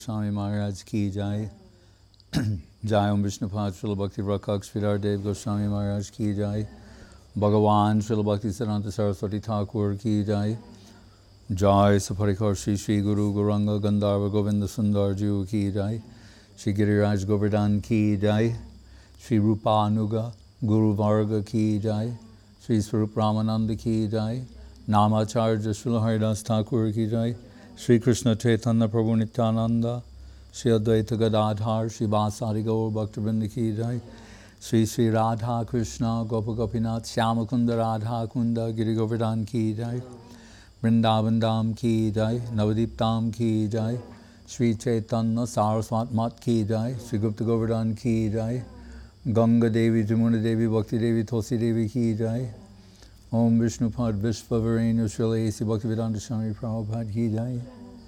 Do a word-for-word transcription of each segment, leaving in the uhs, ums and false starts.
Swami Maharaj ki jai. Jai Om Vishnupad Srila Bhakti Rakshak Sridhar Dev Goswami Maharaj ki jai. Bhagavan Srila Bhakti Siddhanta Saraswati Thakur ki jai. Jai Saparikar Shri Shri Guru Gauranga Gandharva Govinda Sundar Ji ki jai. Shri Giriraj Govardhan ki jai. Shri Rupa Anuga Guru Varga ki jai. Shri Swarup Ramananda ki jai. Namacharya Srila Haridas Thakur ki jai. Shri Krishna Chaitanya Prabhu Nityananda, Shri Advaita Gadadhar, Shri Vasari Gaur Bhaktivinoda ki jai, Shri Shri Radha Krishna Gopa Gopinath, Shyamakunda Radha Kunda Giri Govardhan ki jai, Vrindavan Dham ki jai, Navadip Dham ki jai, Shri Chaitanya Saraswat Mat ki jai, Shri Gupta Govardhan ki jai, Ganga Devi, Jamuna Devi, Bhakti Devi, Tulsi Devi ki jai, Om Vishnupad Vishvavarena Srila A C Bhaktivedanta Swami Prabhupada ki jai.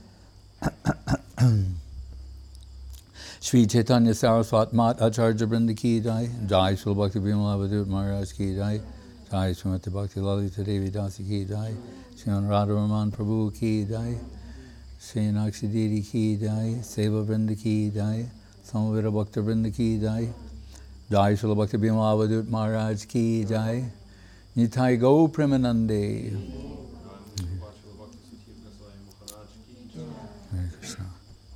Shri Chaitanya Saraswat Mat Acharya Brinda ki jai. Jai Srila Bhakti Bimala Avadut Maharaj ki jai. Jai Srimati Bhakti Lalita Devi Dasi ki jai. Shri Radha Raman Prabhu ki jai. Shri Nakshi Didi ki jai. Seva Brinda ki jai. Samavita Bhakta Brinda ki jai. Jai Srila Bhakti Bimala Avadut Maharaj ki jai. Nitai Gau Premanande. Hare Krishna.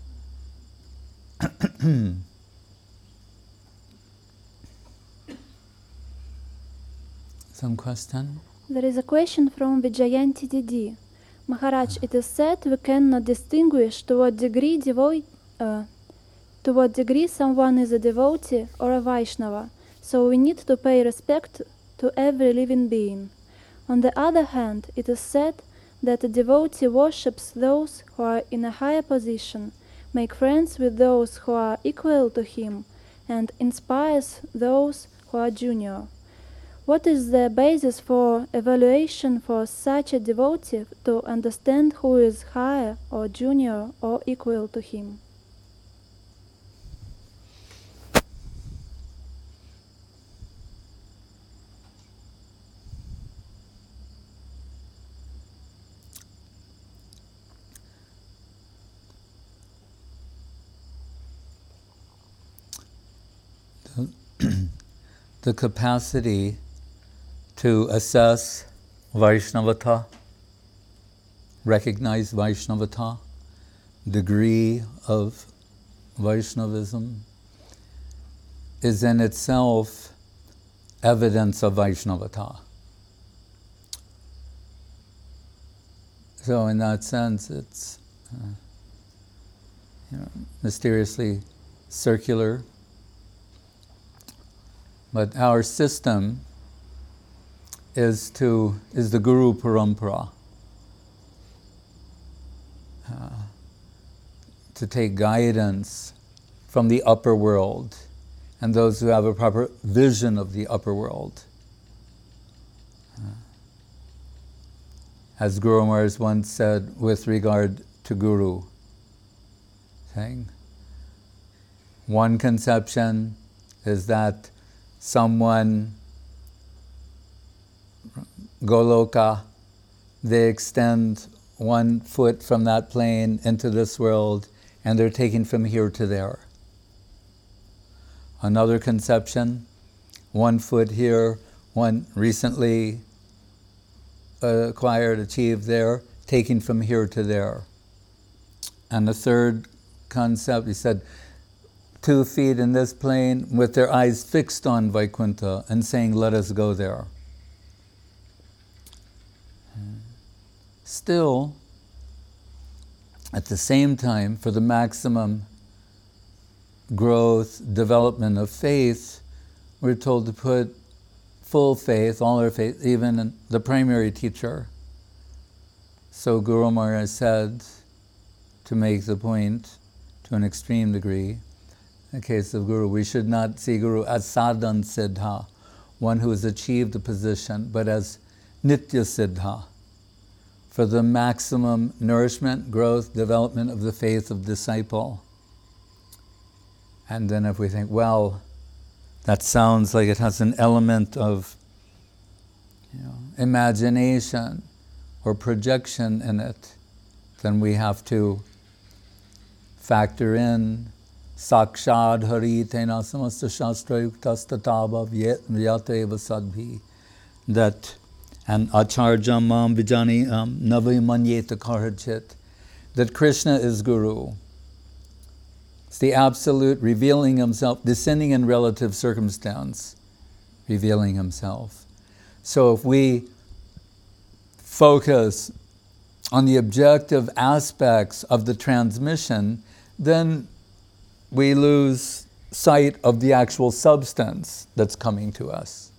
Some question? There is a question from Vijayanti Didi. Maharaj, it is said we cannot distinguish to what degree devo- uh, to what degree someone is a devotee or a Vaishnava, so we need to pay respect to every living being. On the other hand, it is said that a devotee worships those who are in a higher position, make friends with those who are equal to him, and inspires those who are junior. What is the basis for evaluation for such a devotee to understand who is higher or junior or equal to him? The capacity to assess Vaishnavata, recognize Vaishnavata, degree of Vaishnavism, is in itself evidence of Vaishnavata. So in that sense, it's uh, you know, mysteriously circular. But our system is to is the Guru Parampara, uh, to take guidance from the upper world and those who have a proper vision of the upper world. Uh, as Guru Maharaj once said with regard to Guru, saying, one conception is that someone, Goloka, they extend one foot from that plane into this world and they're taken from here to there. Another conception, one foot here, one recently acquired, achieved there, taken from here to there. And the third concept, he said, two feet in this plane with their eyes fixed on Vaikuntha and saying, let us go there. Still, at the same time, for the maximum growth, development of faith, we're told to put full faith, all our faith, even in the primary teacher. So Guru Maharaj said, to make the point to an extreme degree, in the case of Guru, we should not see Guru as sadhan siddha, one who has achieved a position, but as nitya siddha, for the maximum nourishment, growth, development of the faith of disciple. And then if we think, well, that sounds like it has an element of you know, imagination or projection in it, then we have to factor in Sakshad Hari Tena Samasta Shastra Yuktastatava Vyateva Sadbhi, that and Acharya Mam Vijani um, Navi Manyeta Karachit, that Krishna is Guru. It's the absolute revealing himself, descending in relative circumstance, revealing himself. So if we focus on the objective aspects of the transmission, then we lose sight of the actual substance that's coming to us.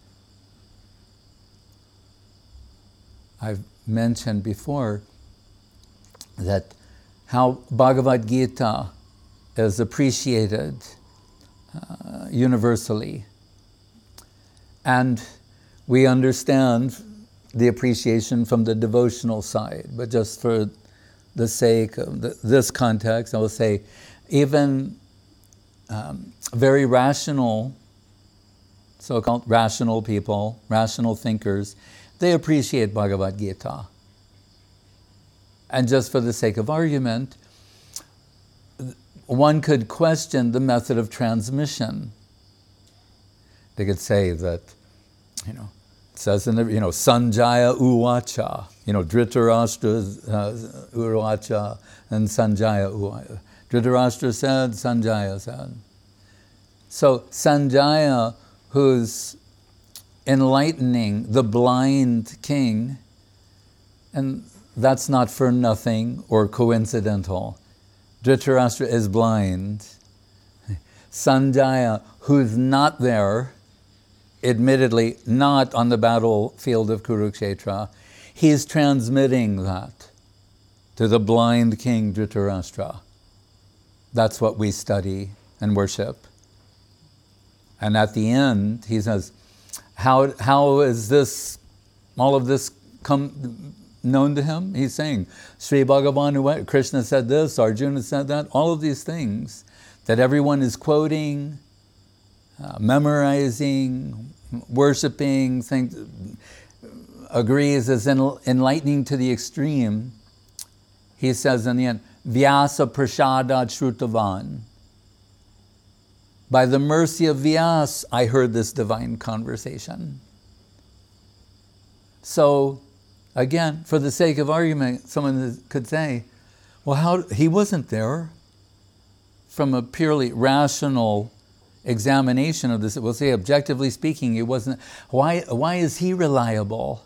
I've mentioned before that how Bhagavad Gita is appreciated uh, universally. And we understand the appreciation from the devotional side, but just for the sake of the, this context, I will say even um, very rational, so-called rational people, rational thinkers, they appreciate Bhagavad Gita. And just for the sake of argument, one could question the method of transmission. They could say that, you know, it says in the, you know, Sanjaya Uvacha, you know, Dhritarashtra uh, Uvacha and Sanjaya Uvacha. Dhritarashtra said, Sanjaya said. So Sanjaya, who's enlightening the blind king, and that's not for nothing or coincidental. Dhritarashtra is blind. Sanjaya, who's not there, admittedly not on the battlefield of Kurukshetra, he's transmitting that to the blind king Dhritarashtra. That's what we study and worship. And at the end, he says, how, how is this, all of this come known to him? He's saying, Sri Bhagavan, Krishna said this, Arjuna said that, all of these things that everyone is quoting, uh, memorizing, worshipping, things, agrees as enlightening to the extreme. He says in the end, Vyasa Prasada Shrutavan. By the mercy of Vyas, I heard this divine conversation. So, again, for the sake of argument, someone could say, well, how he wasn't there. From a purely rational examination of this, we'll say, objectively speaking, it wasn't. Why, why is he reliable?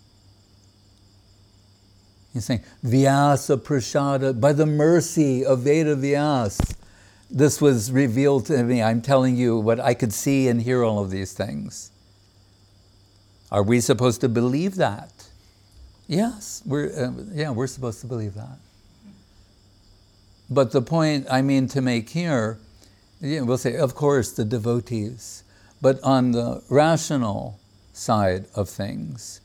He's saying, Vyasa Prasada, by the mercy of Veda Vyas, this was revealed to me. I'm telling you what I could see and hear all of these things. Are we supposed to believe that? Yes, we're, uh, yeah, we're supposed to believe that. But the point I mean to make here, yeah, we'll say, of course, the devotees, but on the rational side of things,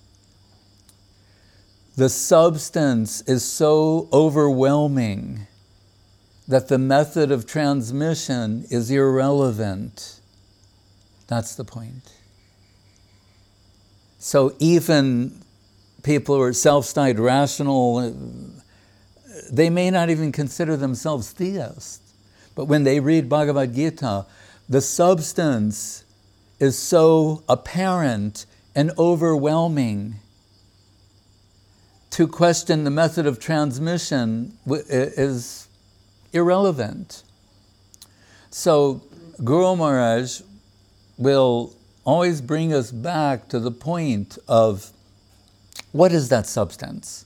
the substance is so overwhelming that the method of transmission is irrelevant. That's the point. So even people who are self-styled rational, they may not even consider themselves theists. But when they read Bhagavad Gita, the substance is so apparent and overwhelming. To question the method of transmission is irrelevant. So Guru Maharaj will always bring us back to the point of what is that substance?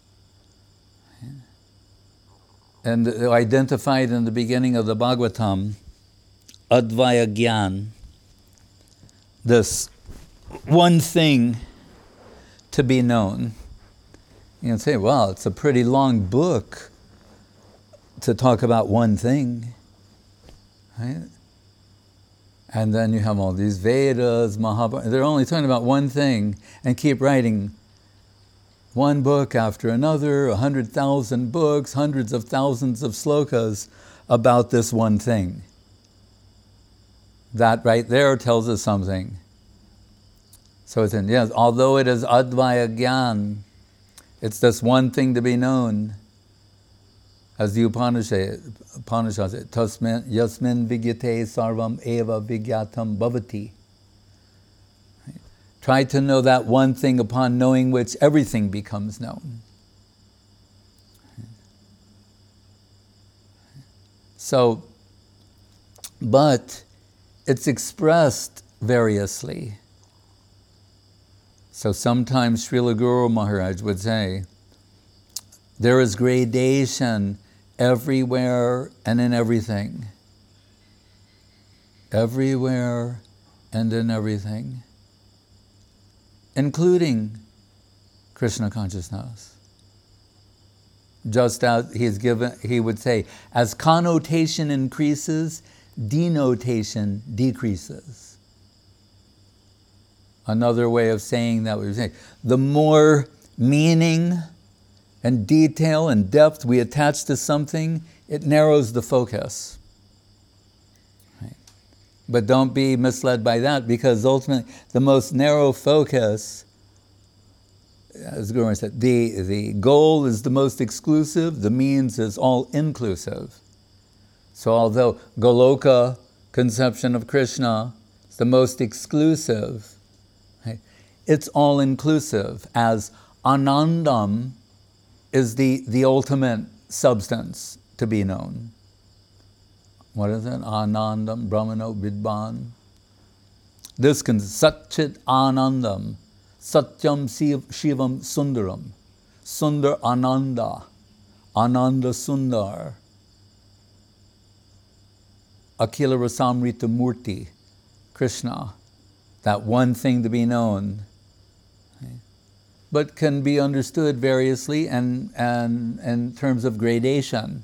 And identified in the beginning of the Bhagavatam, Advaya Gyan, this one thing to be known. You can say, well, it's a pretty long book to talk about one thing, right? And then you have all these Vedas, Mahabharata, they're only talking about one thing and keep writing one book after another, a hundred thousand books, hundreds of thousands of slokas about this one thing. That right there tells us something. So it's in, yes, although it is Advaya Gyan, it's this one thing to be known. As the Upanishad, Upanishad says, Tasmin yasmin vigyate sarvam eva vigyatam bhavati. Try to know that one thing upon knowing which everything becomes known. So, but it's expressed variously. So sometimes Srila Guru Maharaj would say, there is gradation everywhere and in everything. Everywhere and in everything. Including Krishna consciousness. Just as he's given, he would say, as connotation increases, denotation decreases. Another way of saying that we say, the more meaning and detail and depth we attach to something, it narrows the focus. Right? But don't be misled by that, because ultimately the most narrow focus, as Guru said, the, the goal is the most exclusive, the means is all inclusive. So although Goloka conception of Krishna is the most exclusive, right, it's all inclusive, as Anandam is the, the ultimate substance to be known. What is it? Anandam, Brahmano, Vidban. This can, Satchit Anandam, Satyam Shivam Sundaram, Sundar Ananda, Ananda Sundar, Akila Rasamrita Murti, Krishna, that one thing to be known, okay, but can be understood variously and, and in terms of gradation.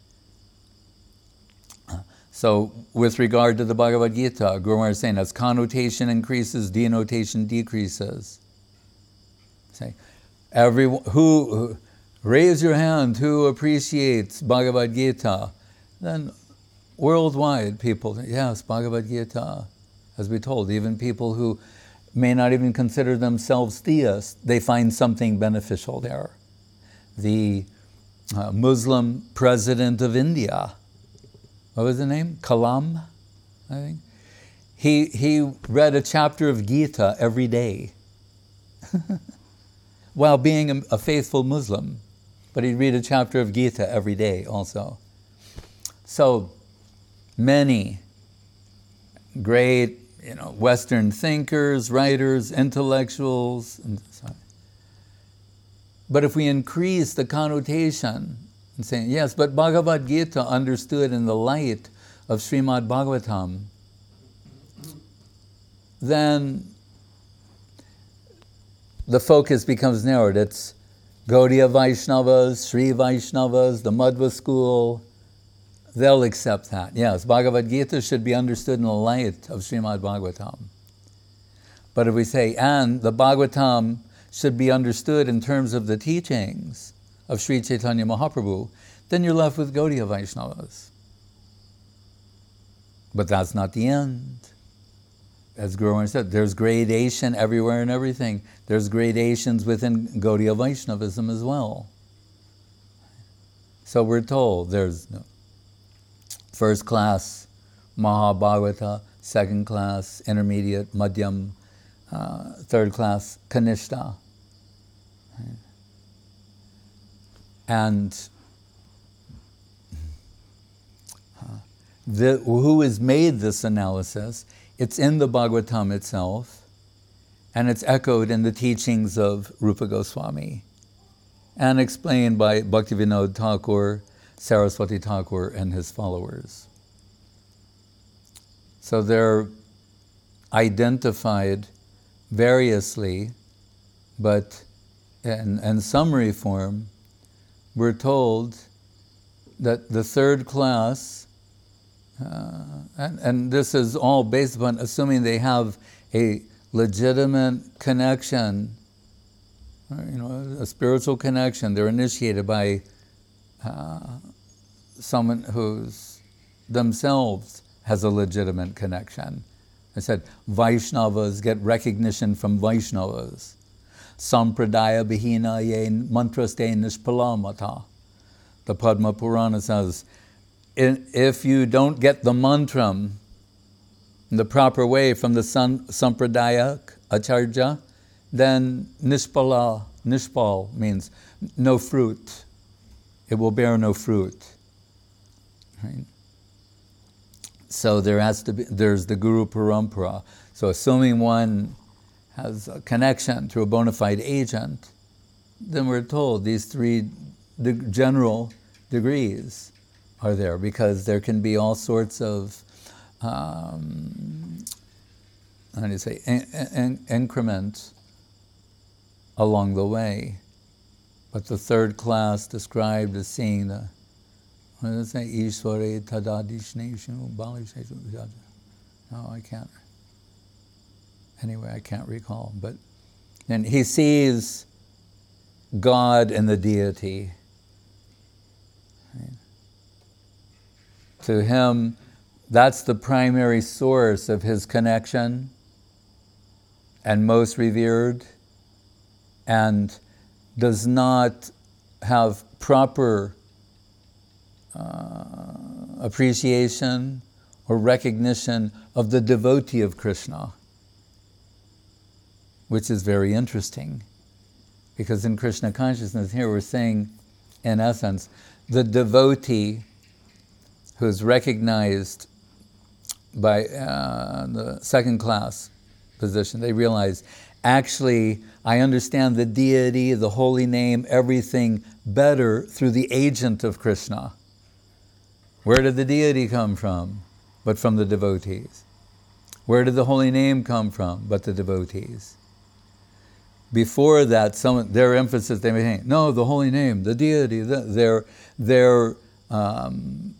So, with regard to the Bhagavad Gita, Guru Maharaj is saying, as connotation increases, denotation decreases. Say, everyone who, who raise your hand who appreciates Bhagavad Gita. Then worldwide people, yes, Bhagavad Gita. As we told, even people who may not even consider themselves theists, they find something beneficial there. The uh, Muslim president of India, what was the name? Kalam, I think. He, he read a chapter of Gita every day. While being a, a faithful Muslim. But he'd read a chapter of Gita every day also. So, many great, you know, Western thinkers, writers, intellectuals. And sorry. But if we increase the connotation and saying, yes, but Bhagavad Gita understood in the light of Srimad Bhagavatam, then the focus becomes narrowed. It's Gaudiya Vaishnavas, Sri Vaishnavas, the Madhva school. They'll accept that. Yes, Bhagavad Gita should be understood in the light of Srimad Bhagavatam. But if we say, and the Bhagavatam should be understood in terms of the teachings of Sri Chaitanya Mahaprabhu, then you're left with Gaudiya Vaishnavas. But that's not the end. As Guru Maharaj said, there's gradation everywhere and everything. There's gradations within Gaudiya Vaishnavism as well. So we're told there's first class Mahabhagavata, second class intermediate, Madhyam, uh, third class Kanishta. And uh, the, who has made this analysis? It's in the Bhagavatam itself, and it's echoed in the teachings of Rupa Goswami, and explained by Bhaktivinoda Thakur, Saraswati Thakur, and his followers. So they're identified variously, but in, in summary form, we're told that the third class, uh, and, and this is all based upon assuming they have a legitimate connection, you know, a spiritual connection. They're initiated by uh, someone who's themselves has a legitimate connection. I said Vaishnavas get recognition from Vaishnavas. Sampradaya bihina ye mantraste nishpalamata. the Padma Purana says, if you don't get the mantram in the proper way from the san, Sampradayak Acharya, then Nishpala, Nishpal means no fruit. It will bear no fruit. Right? So there has to be, there's the Guru Parampara. So assuming one has a connection through a bona fide agent, then we're told these three de- general degrees are there, because there can be all sorts of, um, how do you say, in- in- increments along the way. But the third class described as seeing the, what does it say? Ishware tadadishneshu balishneshu. No, I can't. Anyway, I can't recall. But and he sees God and the deity. Right? To him, that's the primary source of his connection and most revered, and does not have proper uh, appreciation or recognition of the devotee of Krishna, which is very interesting, because in Krishna consciousness here we're saying, in essence, the devotee who's recognized by uh, the second class position, they realize, actually, I understand the deity, the holy name, everything better through the agent of Krishna. Where did the deity come from? But from the devotees. Where did the holy name come from? But the devotees. Before that, some their emphasis, they may think, no, the holy name, the deity, the, they're, they're um,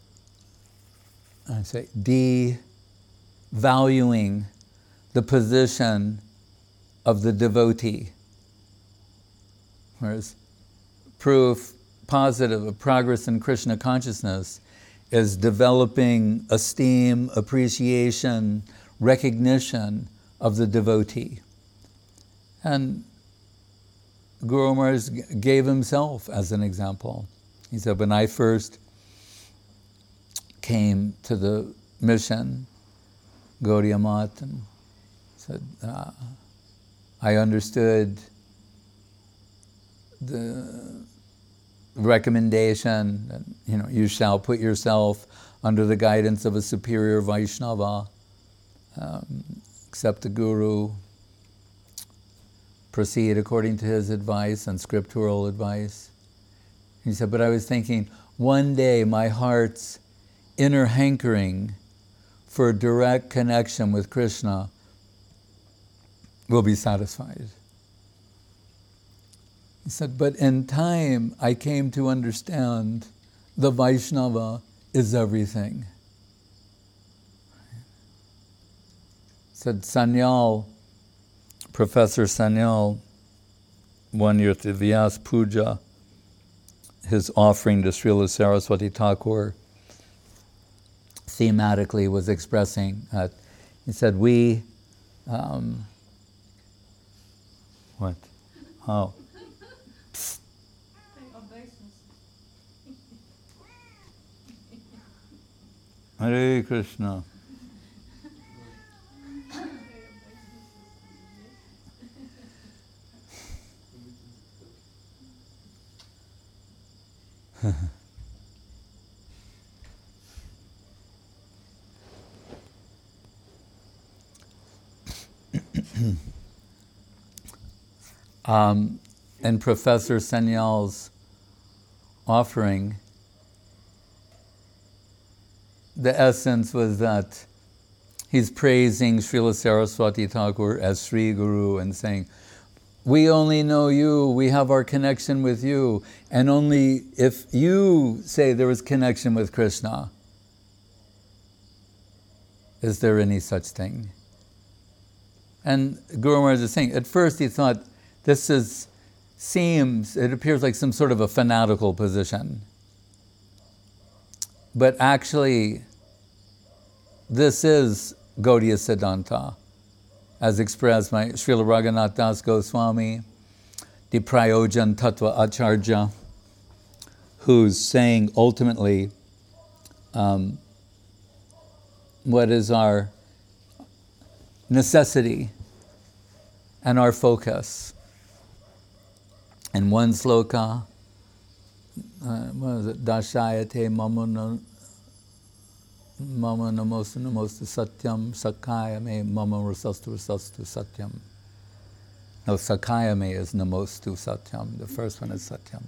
I say, devaluing the position of the devotee. Whereas proof positive of progress in Krishna consciousness is developing esteem, appreciation, recognition of the devotee. And Guru Maharaj gave himself as an example. He said, when I first came to the mission, Gaudiya Math, and said, uh, I understood the recommendation that, you know, you shall put yourself under the guidance of a superior Vaishnava, um, accept the Guru, proceed according to his advice and scriptural advice. He said, but I was thinking, one day my heart's inner hankering for direct connection with Krishna will be satisfied. He said, but in time I came to understand the Vaishnava is everything. He said Sanyal, Professor Sanyal, one year at the Vyas Puja, his offering to Srila Saraswati Thakur, thematically was expressing that. He said, we, um, what? Oh. Psst. Hare Krishna. um, and Professor Sanyal's offering, the essence was that he's praising Srila Saraswati Thakur as Sri Guru and saying, we only know you, we have our connection with you, and only if you say there is connection with Krishna, is there any such thing? And Guru Maharaj is saying, at first he thought, this is, seems, it appears like some sort of a fanatical position. But actually, this is Gaudiya Siddhanta, as expressed by Srila Raghunath Das Goswami, the Prayojan Tattva Acharya, who's saying ultimately, um, what is our necessity and our focus. In one sloka, uh, what is it? Dashayate mama mama namostu namostu satyam sakaya me mama rasastu rasastu satyam. No, sakaya me is namostu satyam. The first one is satyam.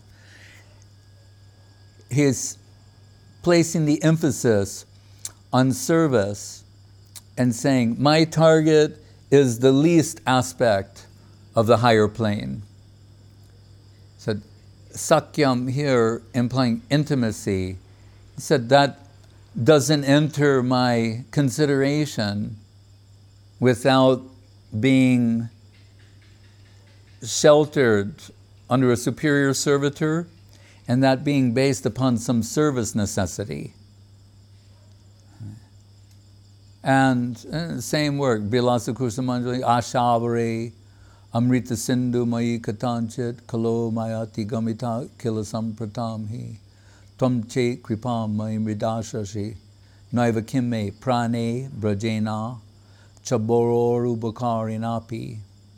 He's placing the emphasis on service and saying, my target is the least aspect of the higher plane. So sakyam here implying intimacy. He said that doesn't enter my consideration without being sheltered under a superior servitor, and that being based upon some service necessity. And uh, same work, Bilasa Kursamanjali, Ashavare, Amrita Sindhu Mayi Katanchit, Kalo Mayati Gamita Kilasam Pratamhi, Tomche Kripam Mayi Mridashashi, Naiva Kimme Prane Brajena, Chabororu Bakarinapi.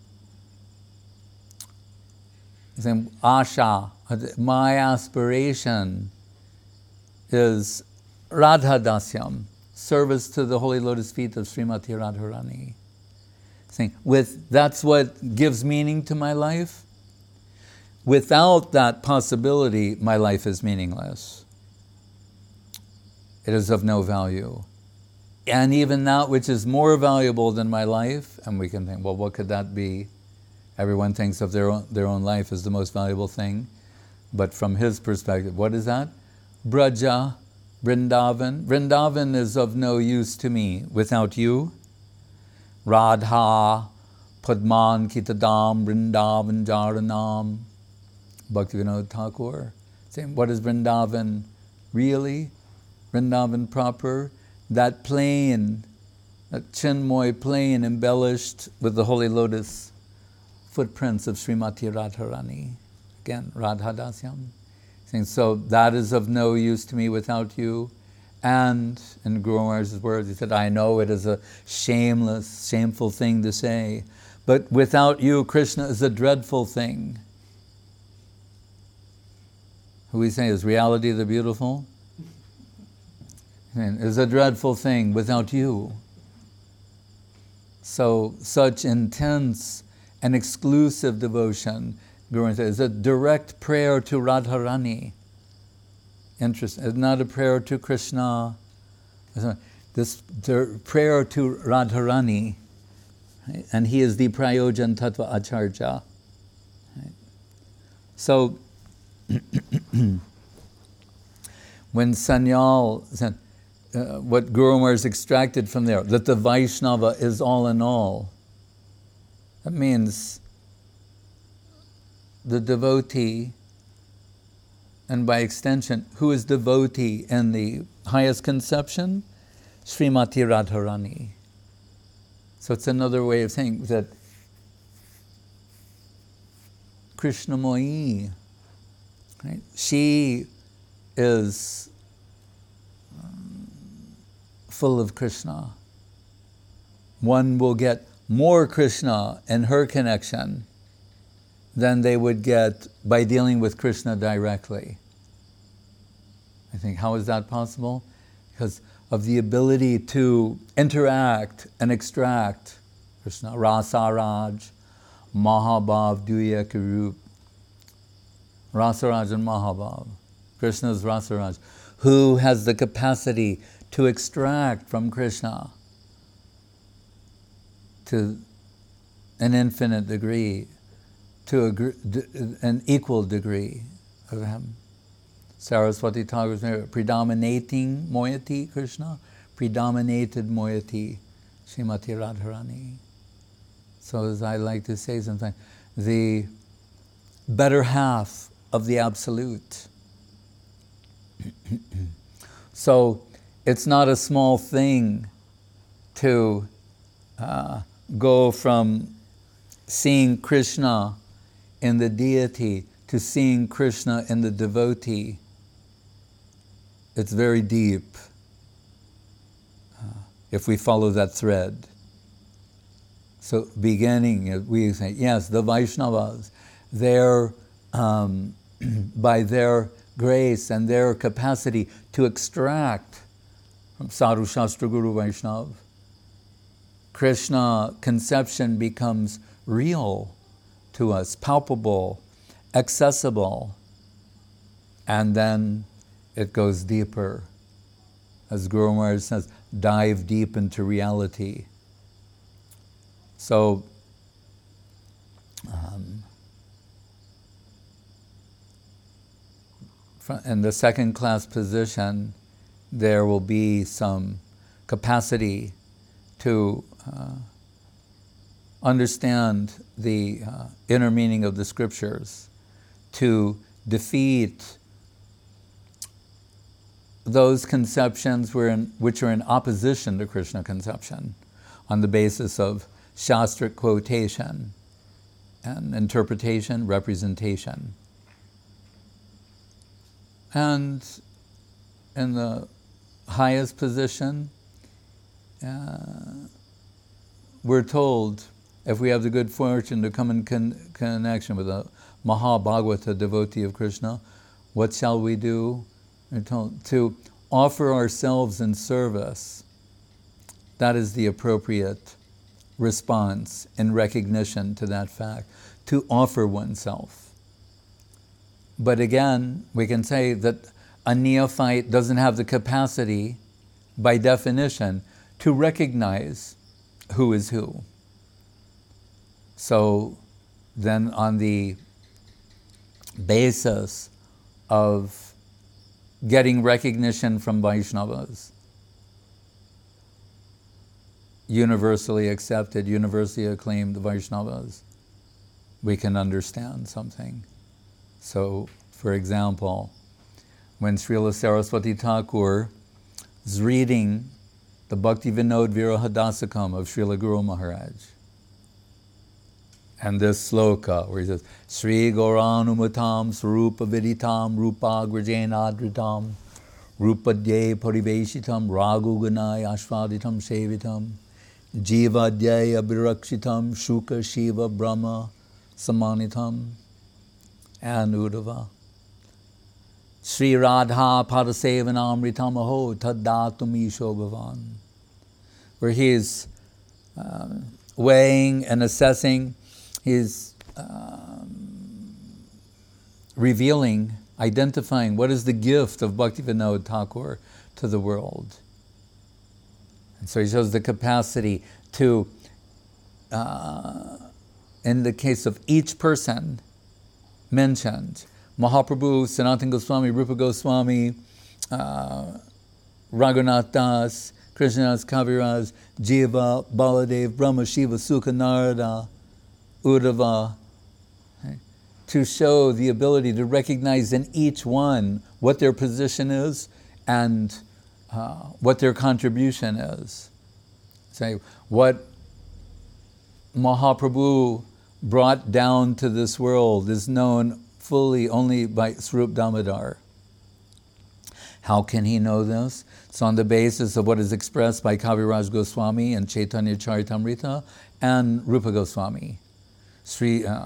Asha, my aspiration is Radha Dasyam, service to the holy lotus feet of Srimati Radharani. Saying, with that's what gives meaning to my life. Without that possibility, my life is meaningless. It is of no value. And even that which is more valuable than my life, and we can think, well, what could that be? Everyone thinks of their own, their own life as the most valuable thing. But from his perspective, what is that? Braja, Vrindavan. Vrindavan is of no use to me without you. Radha, Padman, Kitadam, Vrindavan, Jaranam. Bhaktivinoda Thakur saying, what is Vrindavan really? Vrindavan proper? That plain, that Chinmoy plain embellished with the holy lotus footprints of Srimati Radharani. Again, Radha Dasyam. Saying, so that is of no use to me without you. And in Guru Maharaj's words, he said, I know it is a shameless, shameful thing to say, but without you, Krishna is a dreadful thing. Who we say is reality the beautiful? And is a dreadful thing without you. So such intense and exclusive devotion, Guru says, is a direct prayer to Radharani. Interesting. It's not a prayer to Krishna. This prayer to Radharani, right? And he is the Prayojan Tattva Acharya. Right? So, when Sanyal said, uh, what Guru Maharaj extracted from there, that the Vaishnava is all in all, that means the devotee, and by extension, who is devotee in the highest conception? Srimati Radharani. So it's another way of saying that Krishnamoyi, right? She is um, full of Krishna. One will get more Krishna in her connection than they would get by dealing with Krishna directly. I think, how is that possible? Because of the ability to interact and extract Krishna. Rasaraj, Mahabhav, Duya Kirup. Rasaraj and Mahabhav. Krishna's Rasaraj, who has the capacity to extract from Krishna to an infinite degree, to a, an equal degree of him. Saraswati Thakur is predominating moiety, Krishna, predominated moiety, Srimati Radharani. So as I like to say sometimes, the better half of the absolute. So it's not a small thing to uh, go from seeing Krishna in the deity to seeing Krishna in the devotee. it's very deep uh, if we follow that thread. So beginning, we say, yes, the Vaishnavas, they're, um, by their grace and their capacity to extract from Sadhu Shastra Guru Vaishnav, Krishna conception becomes real to us, palpable, accessible, and then it goes deeper. As Guru Maharaj says, dive deep into reality. So, um, in the second class position, there will be some capacity to uh, understand the uh, inner meaning of the scriptures, to defeat those conceptions were in, which are in opposition to Krishna conception on the basis of Shastric quotation and interpretation, representation. And in the highest position, uh, we're told, if we have the good fortune to come in con- connection with a Mahabhagavata devotee of Krishna, what shall we do? We're told to offer ourselves in service. That is the appropriate response in recognition to that fact, to offer oneself. But again, we can say that a neophyte doesn't have the capacity, by definition, to recognize who is who. So then on the basis of getting recognition from Vaishnavas, universally accepted, universally acclaimed Vaishnavas, we can understand something. So, for example, when Srila Saraswati Thakur is reading the Bhakti Vinod Viraha Dasakam of Srila Guru Maharaj, and this sloka where he says, Sri Gauranumatam Sarupa Viditam Rupagrajena Adritam Rupadye Pariveshitam Raguganai Ashvaditam Sevitam Jivadye Abhirakshitam Shuka Shiva Brahma Samanitam and Uddhava. Sri Radha Padasevanamritam Aho Tadatum Isho Bhavan, where he is uh, weighing and assessing, he's um, revealing, identifying what is the gift of Bhaktivinoda Thakur to the world. And so he shows the capacity to, uh, in the case of each person mentioned, Mahaprabhu, Sanatana Goswami, Rupa Goswami, uh, Raghunath Das, Krishnadas Kaviraj, Jiva, Baladev, Brahma, Shiva, Sukha, Narada, Uddhava, okay, to show the ability to recognize in each one what their position is and uh, what their contribution is. Say, what Mahaprabhu brought down to this world is known fully only by Swarup Damodar. How can he know this? It's on the basis of what is expressed by Kaviraj Goswami and Chaitanya Charitamrita and Rupa Goswami. Sri uh,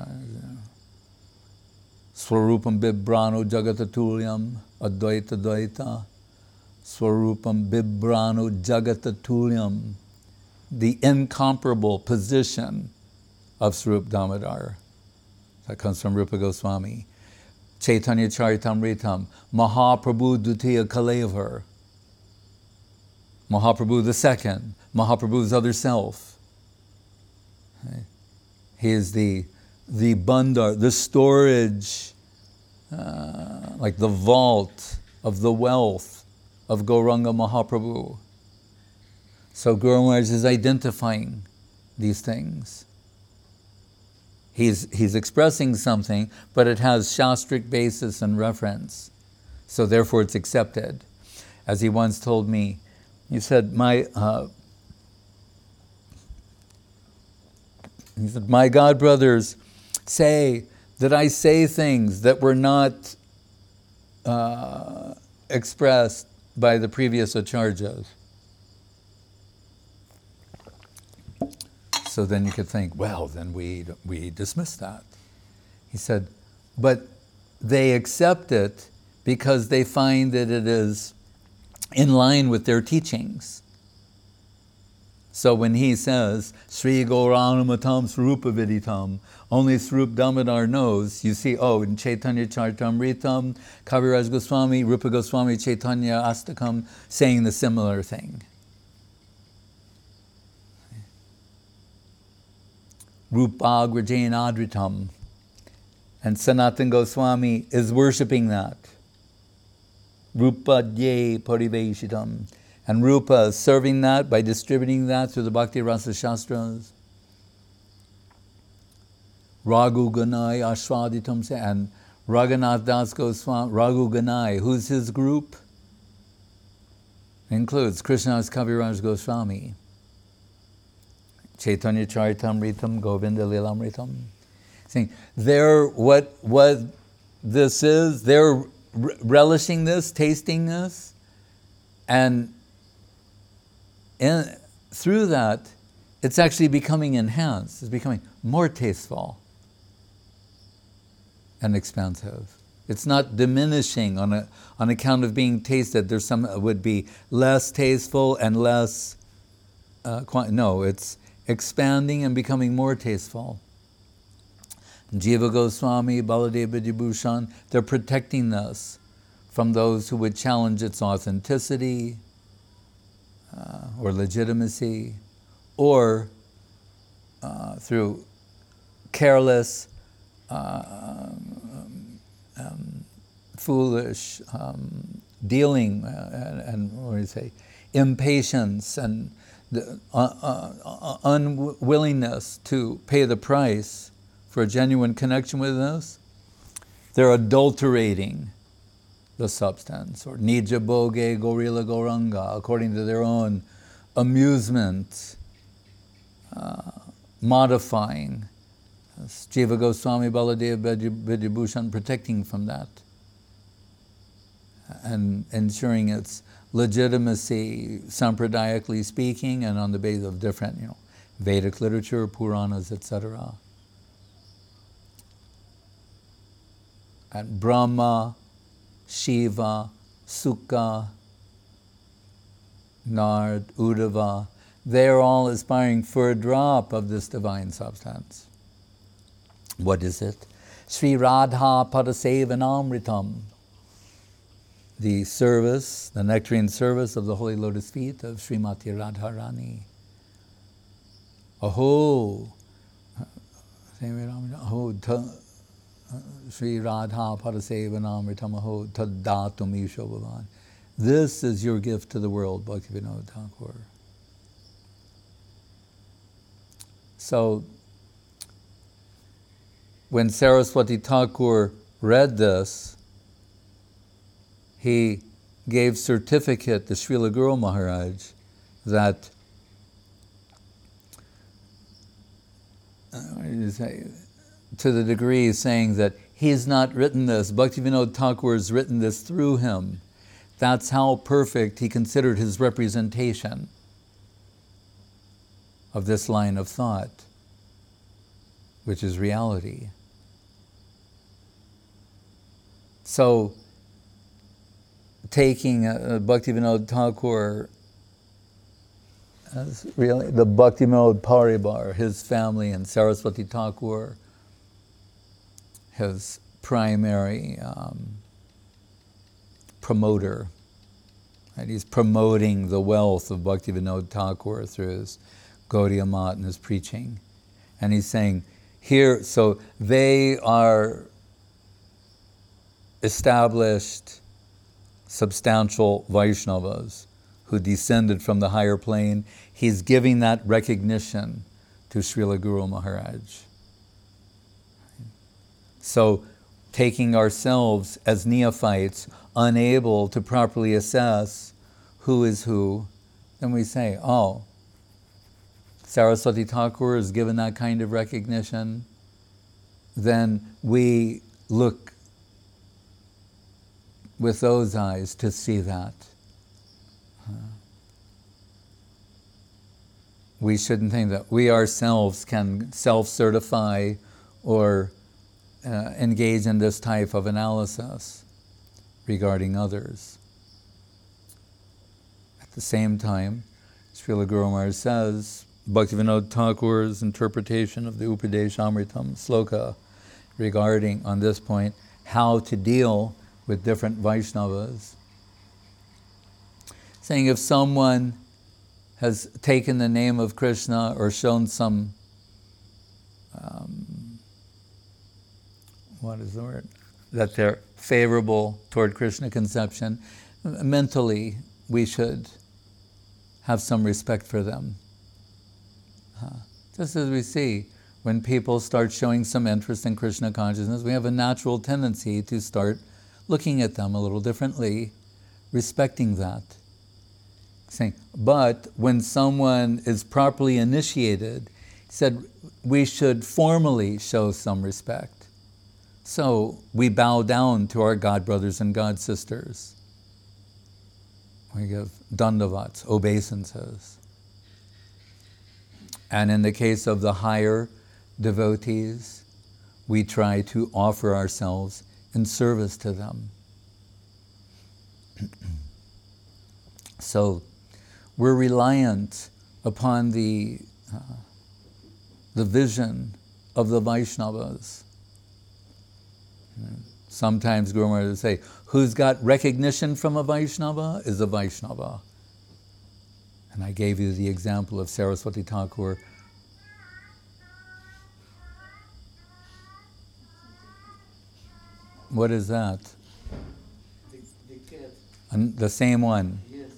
Swarupam Bibrano Jagatatulyam Advaita Dvaita Swarupam Bibrano Jagatatulyam, the incomparable position of Swarup Damodar. That comes from Rupa Goswami. Chaitanya Charitamritam, Mahaprabhu Dutiya Kalevar, Mahaprabhu the second, Mahaprabhu's other self. Okay. He is the the bandar, the storage, uh, like the vault of the wealth of Gauranga Mahaprabhu. So Guru Maharaj is identifying these things. He's, he's expressing something, but it has shastric basis and reference. So therefore it's accepted. As he once told me, he said, my, uh, he said, my God brothers say that I say things that were not uh, expressed by the previous acharyas. So then you could think, well, then we we dismiss that. He said, but they accept it because they find that it is in line with their teachings. So when he says, Sri Gauramatam Swarupa Viditam, only Swarup Damodar knows, you see, oh, in Chaitanya Charitamritam, Kaviraj Goswami, Rupa Goswami, Chaitanya Astakam, saying the similar thing. Rupagrajain Adritam. And Sanatana Goswami is worshipping that. Rupa Dye Pariveshitam. And Rupa is serving that by distributing that through the Bhakti Rasa Shastras. Raghu Ganai Ashwaditam. And Raghunath Das Goswami, Raghu Ganai, who's his group? Includes Krishnadas Kaviraj Goswami. Chaitanya Charitamritam, Govinda Lilamritam. Saying, they're, what, what this is, they're relishing this, tasting this, and in, through that, it's actually becoming enhanced. It's becoming more tasteful and expansive. It's not diminishing on a, on account of being tasted. There's some would be less tasteful and less. Uh, no, it's expanding and becoming more tasteful. Jiva Goswami, Baladev Vidyabhushan, they're protecting us from those who would challenge its authenticity uh, or legitimacy, or uh, through careless, uh, um, um, foolish um, dealing uh, and, and what do you say, impatience and the uh, uh, uh, unwillingness to pay the price for a genuine connection with us, they're adulterating the substance, or Nija Bhoge Gorila Goranga, according to their own amusement, uh, modifying. Jiva Goswami, Baladev Vidyabhushan protecting from that and ensuring its legitimacy, sampradayically speaking, and on the basis of different, you know, Vedic literature, Puranas, et cetera. And Brahma, Shiva, Sukha, Nard, Uddhava, they're all aspiring for a drop of this divine substance. What is it? Sri Radha Padasevanamritam, the service, the nectarine service of the holy lotus feet of Srimati Radharani. Aho, aho, Sri Radha Padasevanamritam aho tadatum isho bhavan. This is your gift to the world, Bhaktivinoda Thakur. So, when Saraswati Thakur read this, he gave certificate to Srila Guru Maharaj that uh, what did you say? To the degree saying that he's not written this, Bhaktivinoda Thakur has written this through him. That's how perfect he considered his representation of this line of thought, which is reality. So, taking uh, Bhaktivinoda Thakur as really the Bhaktivinoda Paribar, his family, and Saraswati Thakur, his primary um, promoter. Right? He's promoting the wealth of Bhaktivinoda Thakur through his Gaudiya Math and his preaching. And he's saying, here, so they are established, substantial Vaishnavas who descended from the higher plane. He's giving that recognition to Srila Guru Maharaj. So, taking ourselves as neophytes, unable to properly assess who is who, then we say, oh, Saraswati Thakur is given that kind of recognition, then we look with those eyes to see that. Uh, we shouldn't think that we ourselves can self-certify or uh, engage in this type of analysis regarding others. At the same time, Srila Guru Maharaj says, Bhaktivinoda Thakur's interpretation of the Upadeshamritam sloka regarding, on this point, how to deal with different Vaishnavas, saying if someone has taken the name of Krishna or shown some, um, what is the word, that they're favorable toward Krishna conception, mentally we should have some respect for them. Uh, just as we see, when people start showing some interest in Krishna consciousness, we have a natural tendency to start looking at them a little differently, respecting that. Saying, but when someone is properly initiated, he said we should formally show some respect. So we bow down to our God brothers and God sisters. We give dandavats, obeisances. And in the case of the higher devotees, we try to offer ourselves in service to them. So we're reliant upon the, uh, the vision of the Vaishnavas. Sometimes Guru Maharaj would say, who's got recognition from a Vaishnava is a Vaishnava. And I gave you the example of Saraswati Thakur. What is that? The, the cat. An- the same one. Yes.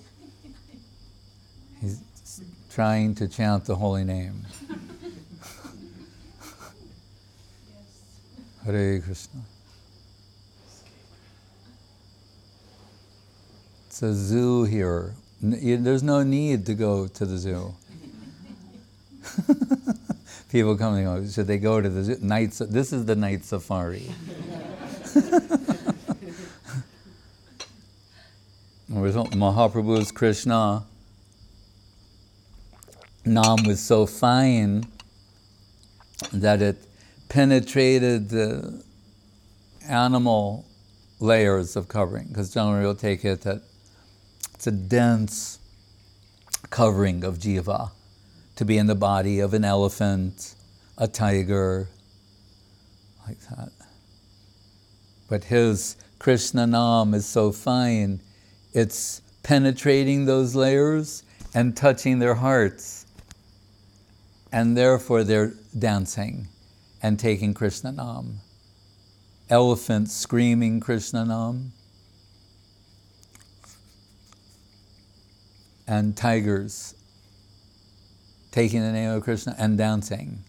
He's trying to chant the holy name. Hare Krishna. It's a zoo here. N- you- There's no need to go to the zoo. People come and go, should they go to the zoo? Night, sa- this is the night safari. Mahaprabhu's Krishna Nam was so fine that it penetrated the animal layers of covering, because generally we'll take it that it's a dense covering of jiva to be in the body of an elephant, a tiger, like that. But his Krishna Nam is so fine, it's penetrating those layers and touching their hearts. And therefore they're dancing and taking Krishna Nam. Elephants screaming Krishna Nam. And tigers taking the name of Krishna and dancing.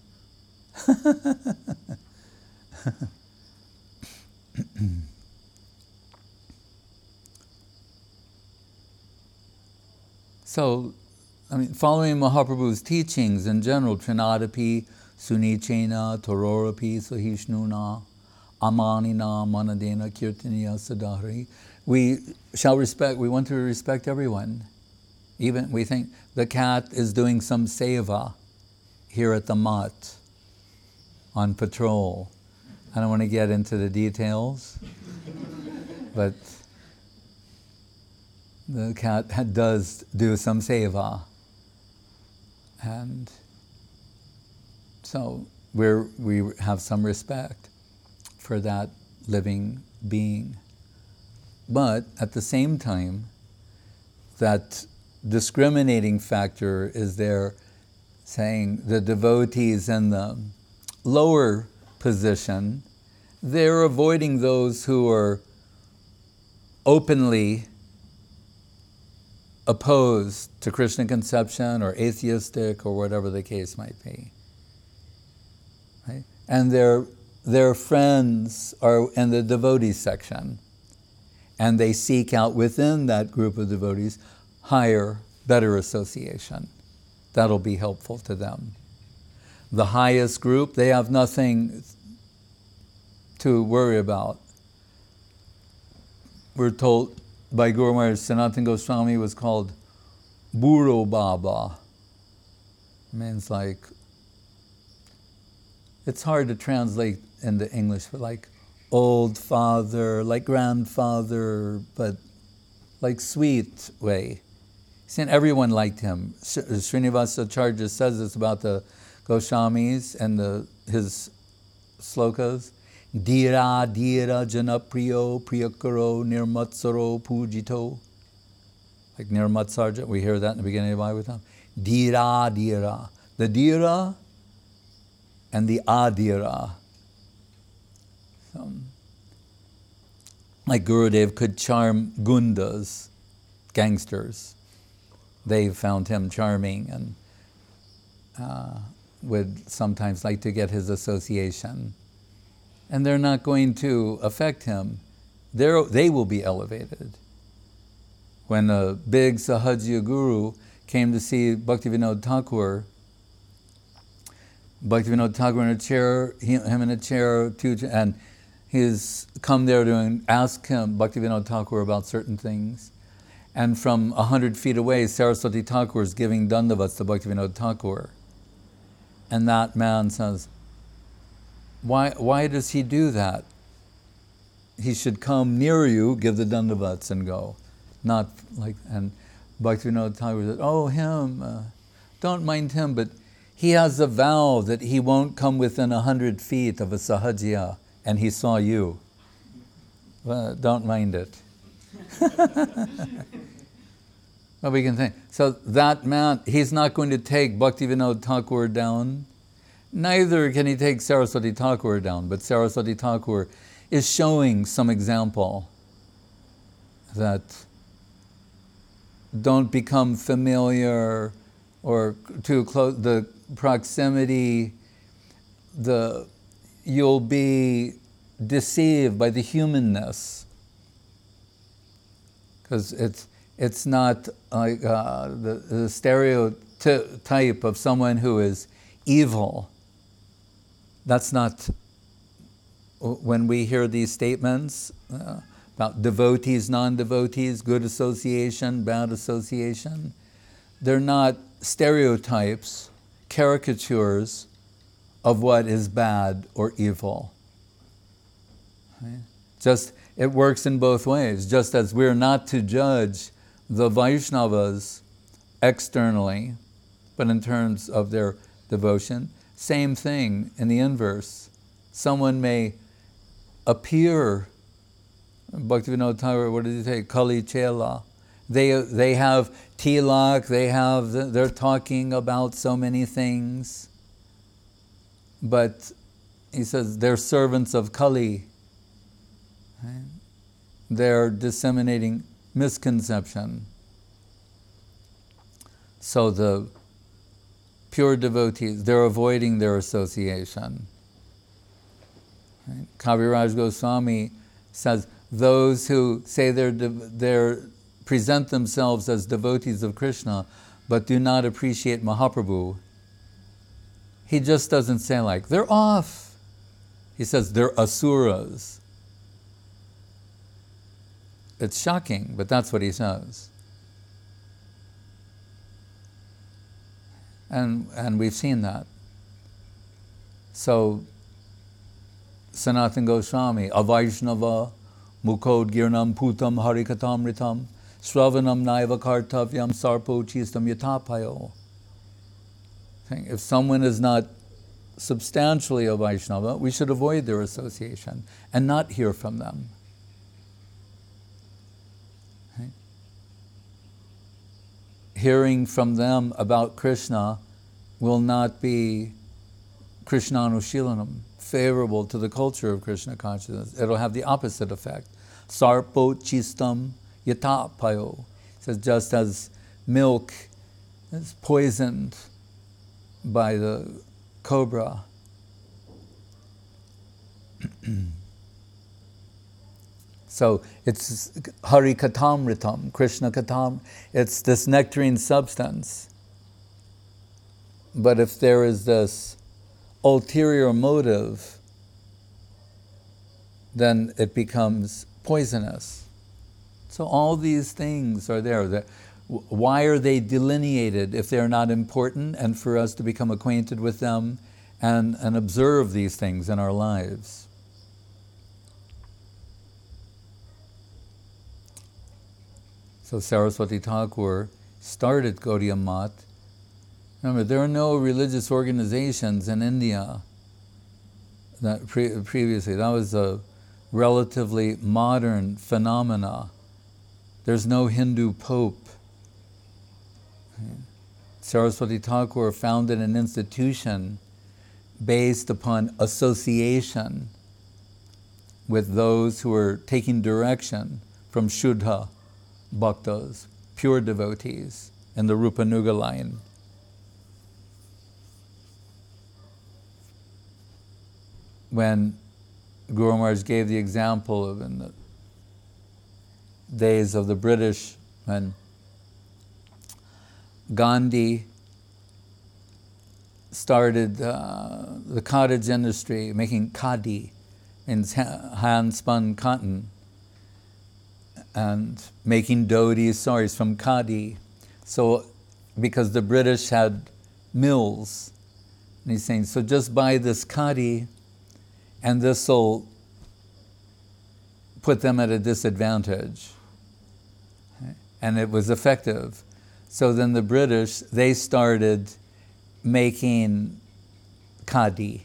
So, I mean, following Mahaprabhu's teachings in general, Trinadapi, Sunichena, Tororapi, Sahishnuna, Amanina, Manadena, Kirtaniya, Sadhari, we shall respect, we want to respect everyone. Even, we think the cat is doing some seva here at the Mat on patrol. I don't want to get into the details, but the cat does do some seva. And so we're, we have some respect for that living being. But at the same time, that discriminating factor is there, saying the devotees in the lower position, they're avoiding those who are openly opposed to Krishna conception or atheistic or whatever the case might be. Right? And their, their friends are in the devotee section, and they seek out within that group of devotees higher, better association. That'll be helpful to them. The highest group, they have nothing to worry about. we're told by Guru Maharaj, Sanatana Goswami was called Buro Baba. Means like, it's hard to translate into English, but like old father, like grandfather, but like sweet way. And everyone liked him. Srinivasa Acharya says this about the Goswamis and the, his slokas. Dira dira janapriyo priyakaro nirmatsaro pujito. Like Nirmatsarja, we hear that in the beginning of Bhagavatam. Dira dira. The dira and the adira. So, like Gurudev could charm gundas, gangsters. They found him charming and uh, would sometimes like to get his association. And they're not going to affect him. They're, they will be elevated. When a big Sahajya Guru came to see Bhaktivinoda Thakur, Bhaktivinoda Thakur in a chair, him in a chair, two, and he's come there to ask him, Bhaktivinoda Thakur, about certain things. And from a hundred feet away, Saraswati Thakur is giving dandavats to Bhaktivinoda Thakur. And that man says, why, why does he do that? He should come near you, give the dandavats and go. Not like, and Bhaktivinoda Thakur said, oh, him, uh, don't mind him, but he has a vow that he won't come within a hundred feet of a Sahajya, and he saw you. Well, don't mind it. Well, we can think. So that man, he's not going to take Bhaktivinoda Thakur down. Neither can he take Saraswati Thakur down, but Saraswati Thakur is showing some example that don't become familiar or too close, the proximity, the you'll be deceived by the humanness. Because it's it's not like uh, the, the stereotype of someone who is evil. That's not, when we hear these statements uh, about devotees, non-devotees, good association, bad association, they're not stereotypes, caricatures of what is bad or evil. Right? Just, it works in both ways. Just as we're not to judge the Vaishnavas externally, but in terms of their devotion, same thing in the inverse. Someone may appear, Bhaktivinoda Thakur, what did he say? Kali Chela. They, they have tilak, they have, they're talking about so many things. But he says they're servants of Kali. Right? They're disseminating misconception. So the pure devotees, they're avoiding their association. Right? Kaviraj Goswami says, those who say they're, they're present themselves as devotees of Krishna, but do not appreciate Mahaprabhu, he just doesn't say like, they're off. He says they're asuras. It's shocking, but that's what he says. And, and we've seen that. So, Sanatana Goswami, Avaishnava, Mukod Girnam Putam Harikatamritam, Sravanam Naiva Kartavyam Sarpo Chistam Yatapayo. If someone is not substantially a Vaishnava, we should avoid their association and not hear from them. Right? Hearing from them about Krishna will not be Krishnanushilanam, favorable to the culture of Krishna consciousness. It'll have the opposite effect. Sarpo chistam yatapayo. It says just as milk is poisoned by the cobra. So it's Hari Katamritam, Krishna Katam. It's this nectarine substance. But if there is this ulterior motive, then it becomes poisonous. So all these things are there. That, why are they delineated if they're not important, and for us to become acquainted with them and, and observe these things in our lives? So Saraswati Thakur started Gaudiya Math. Remember, there are no religious organizations in India that pre- previously. That was a relatively modern phenomena. There's no Hindu pope. Saraswati Thakur founded an institution based upon association with those who are taking direction from Shuddha Bhaktas, pure devotees, in the Rupanuga line. When Guru Maharaj gave the example of in the days of the British, when Gandhi started uh, the cottage industry, making khadi, means hand-spun cotton, and making dhoti saris from khadi. So, because the British had mills, and he's saying, so just buy this khadi, and this will put them at a disadvantage. And it was effective. So then the British, they started making khadi,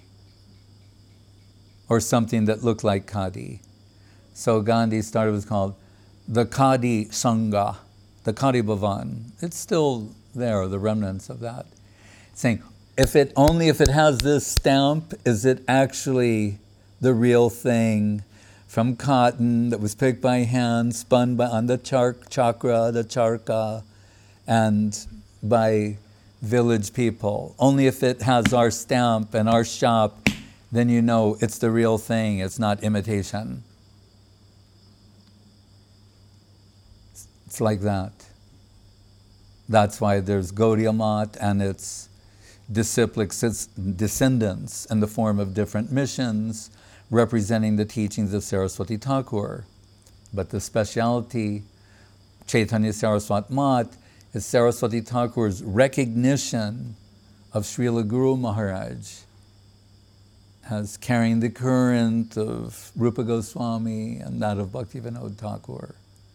or something that looked like khadi. So Gandhi started, it was called the Khadi Sangha, the Khadi Bhavan. It's still there, the remnants of that. Saying, if it only if it has this stamp, is it actually the real thing from cotton that was picked by hand, spun by on the chark, chakra, the charka, and by village people. Only if it has our stamp and our shop, then you know it's the real thing, it's not imitation. It's like that. That's why there's Gaudiya Math and its disciples, descendants in the form of different missions representing the teachings of Saraswati Thakur. But the speciality, Chaitanya Saraswat Math, is Saraswati Thakur's recognition of Srila Guru Maharaj as carrying the current of Rupa Goswami and that of Bhaktivinoda Thakur.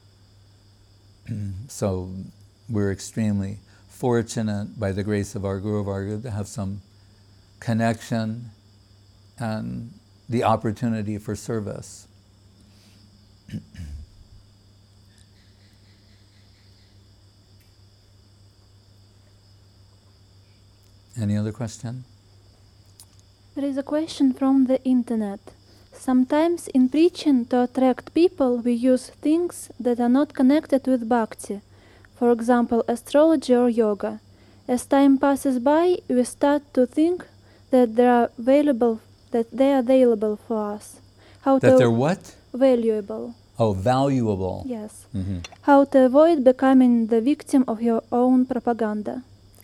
So we're extremely fortunate by the grace of our Guru Varga to have some connection and the opportunity for service. Any other question? There is a question from the internet. Sometimes in preaching to attract people, we use things that are not connected with bhakti, for example, astrology or yoga. As time passes by, we start to think that they are available, that they are available for us. How That to they're what? valuable. Oh, valuable. Yes. Mm-hmm. How to avoid becoming the victim of your own propaganda.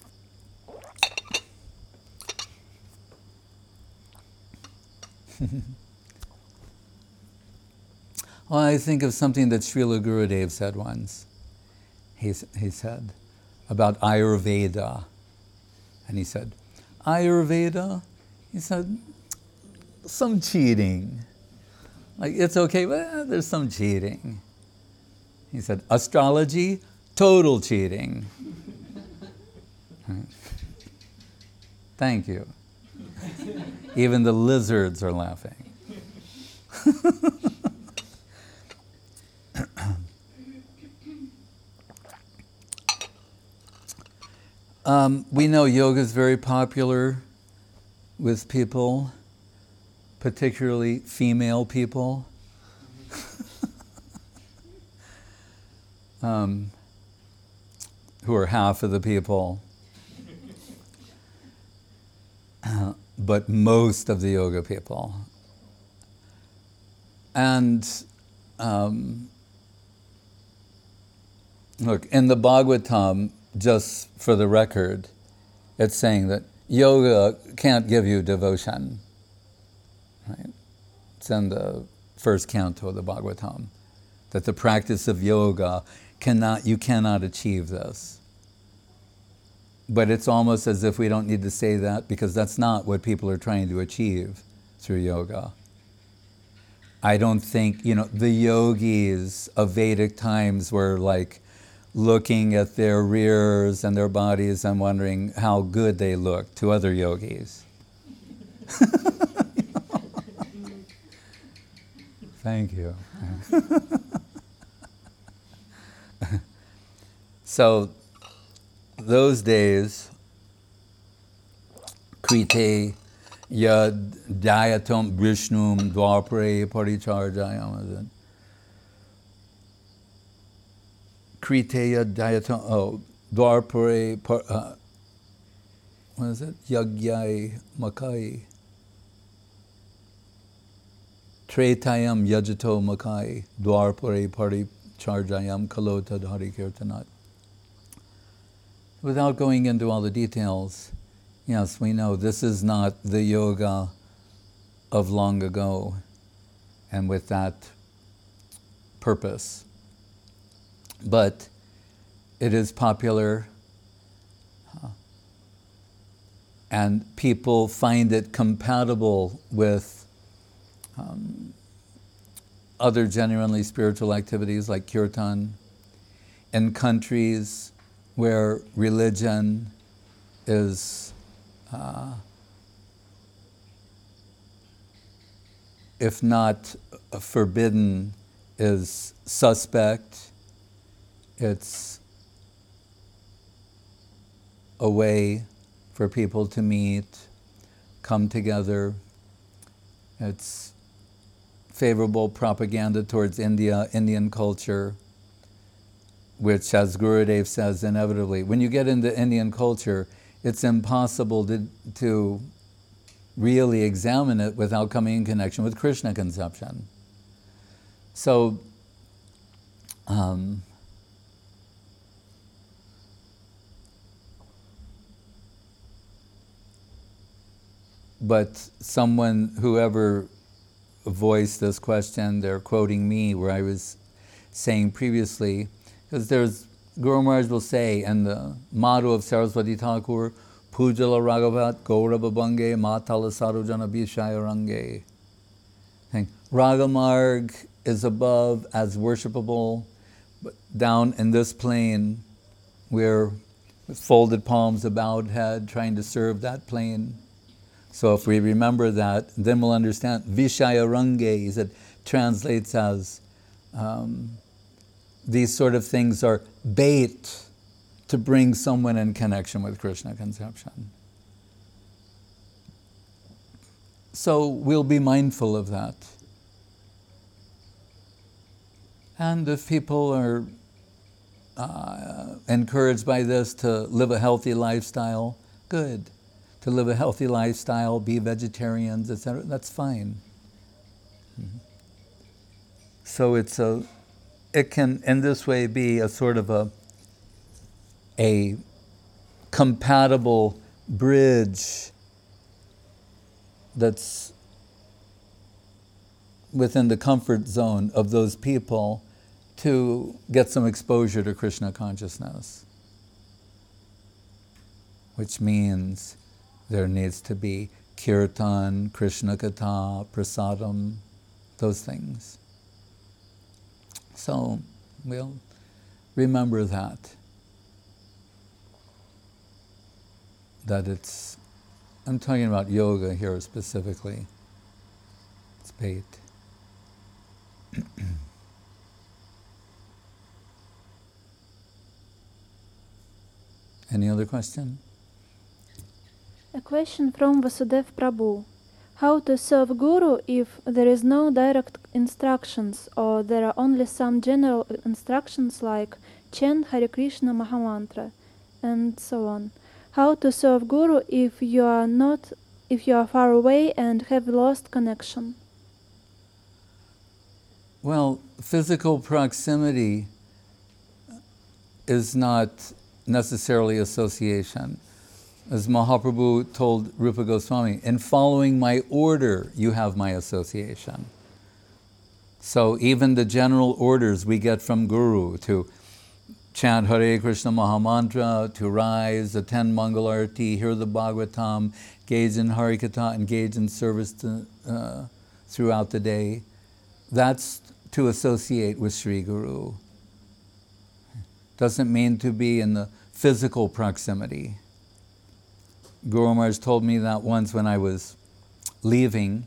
Well, I think of something that Srila Gurudev said once. He, he said about Ayurveda. And he said, Ayurveda? He said, some cheating. Like, it's okay, but eh, there's some cheating. He said, astrology? Total cheating. Right. Thank you. Even the lizards are laughing. um, we know yoga is very popular with people, particularly female people. um, who are half of the people. Uh, but most of the yoga people. And um, look, in the Bhagavatam, just for the record, it's saying that yoga can't give you devotion. Right? It's in the first canto of the Bhagavatam. that the practice of yoga cannot, you cannot achieve this. But it's almost as if we don't need to say that, because that's not what people are trying to achieve through yoga. I don't think, you know, the yogis of Vedic times were like looking at their rears and their bodies and wondering how good they looked to other yogis. Thank you. So, those days, Krite yad dayatam Vishnum dwapare paricharjayam. Krite yad dayatam, oh, dwapare, par, uh, what is it? Yagyai makai. Tretayam yajato makai dwarpare paricharjayam kalota dhari kirtanat. Without going into all the details, yes, we know this is not the yoga of long ago and with that purpose. But it is popular and people find it compatible with um, other genuinely spiritual activities like kirtan in countries where religion is, uh, if not forbidden, is suspect. It's a way for people to meet, come together. It's favorable propaganda towards India, Indian culture, which, as Gurudev says, inevitably, when you get into Indian culture, it's impossible to, to really examine it without coming in connection with Krishna conception. So, um, but someone, whoever voiced this question, they're quoting me where I was saying previously, because there's, Guru Maharaj will say, and the motto of Saraswati Thakur, Pujala Raghavat Gaurava Bange Matala Sarujana Bishaya Range. Ragamarg is above as worshipable, but down in this plane, we're with folded palms, a bowed head, trying to serve that plane. So if we remember that, then we'll understand. Vishaya Range, it translates as um, these sort of things are bait to bring someone in connection with Krishna conception. So we'll be mindful of that. And if people are uh, encouraged by this to live a healthy lifestyle, good. To live a healthy lifestyle, be vegetarians, et cetera, that's fine. Mm-hmm. So it's a, it can in this way be a sort of a, a compatible bridge that's within the comfort zone of those people to get some exposure to Krishna consciousness. Which means there needs to be kirtan, Krishna katha, prasadam, those things. So we'll remember that. That it's, I'm talking about yoga here specifically. It's bait. Any other question? A question from Vasudev Prabhu. How to serve Guru if there is no direct instructions or there are only some general instructions like chant Hare Krishna Mahamantra and so on? How to serve Guru if you are not, if you are far away and have lost connection? Well, physical proximity is not necessarily association. As Mahaprabhu told Rupa Goswami, in following my order, you have my association. So even the general orders we get from Guru to chant Hare Krishna Mahamantra, to rise, attend Mangal Arati, hear the Bhagavatam, engage in Harikatha, engage in service to, uh, throughout the day, that's to associate with Sri Guru. Doesn't mean to be in the physical proximity. Guru Maharaj told me that once when I was leaving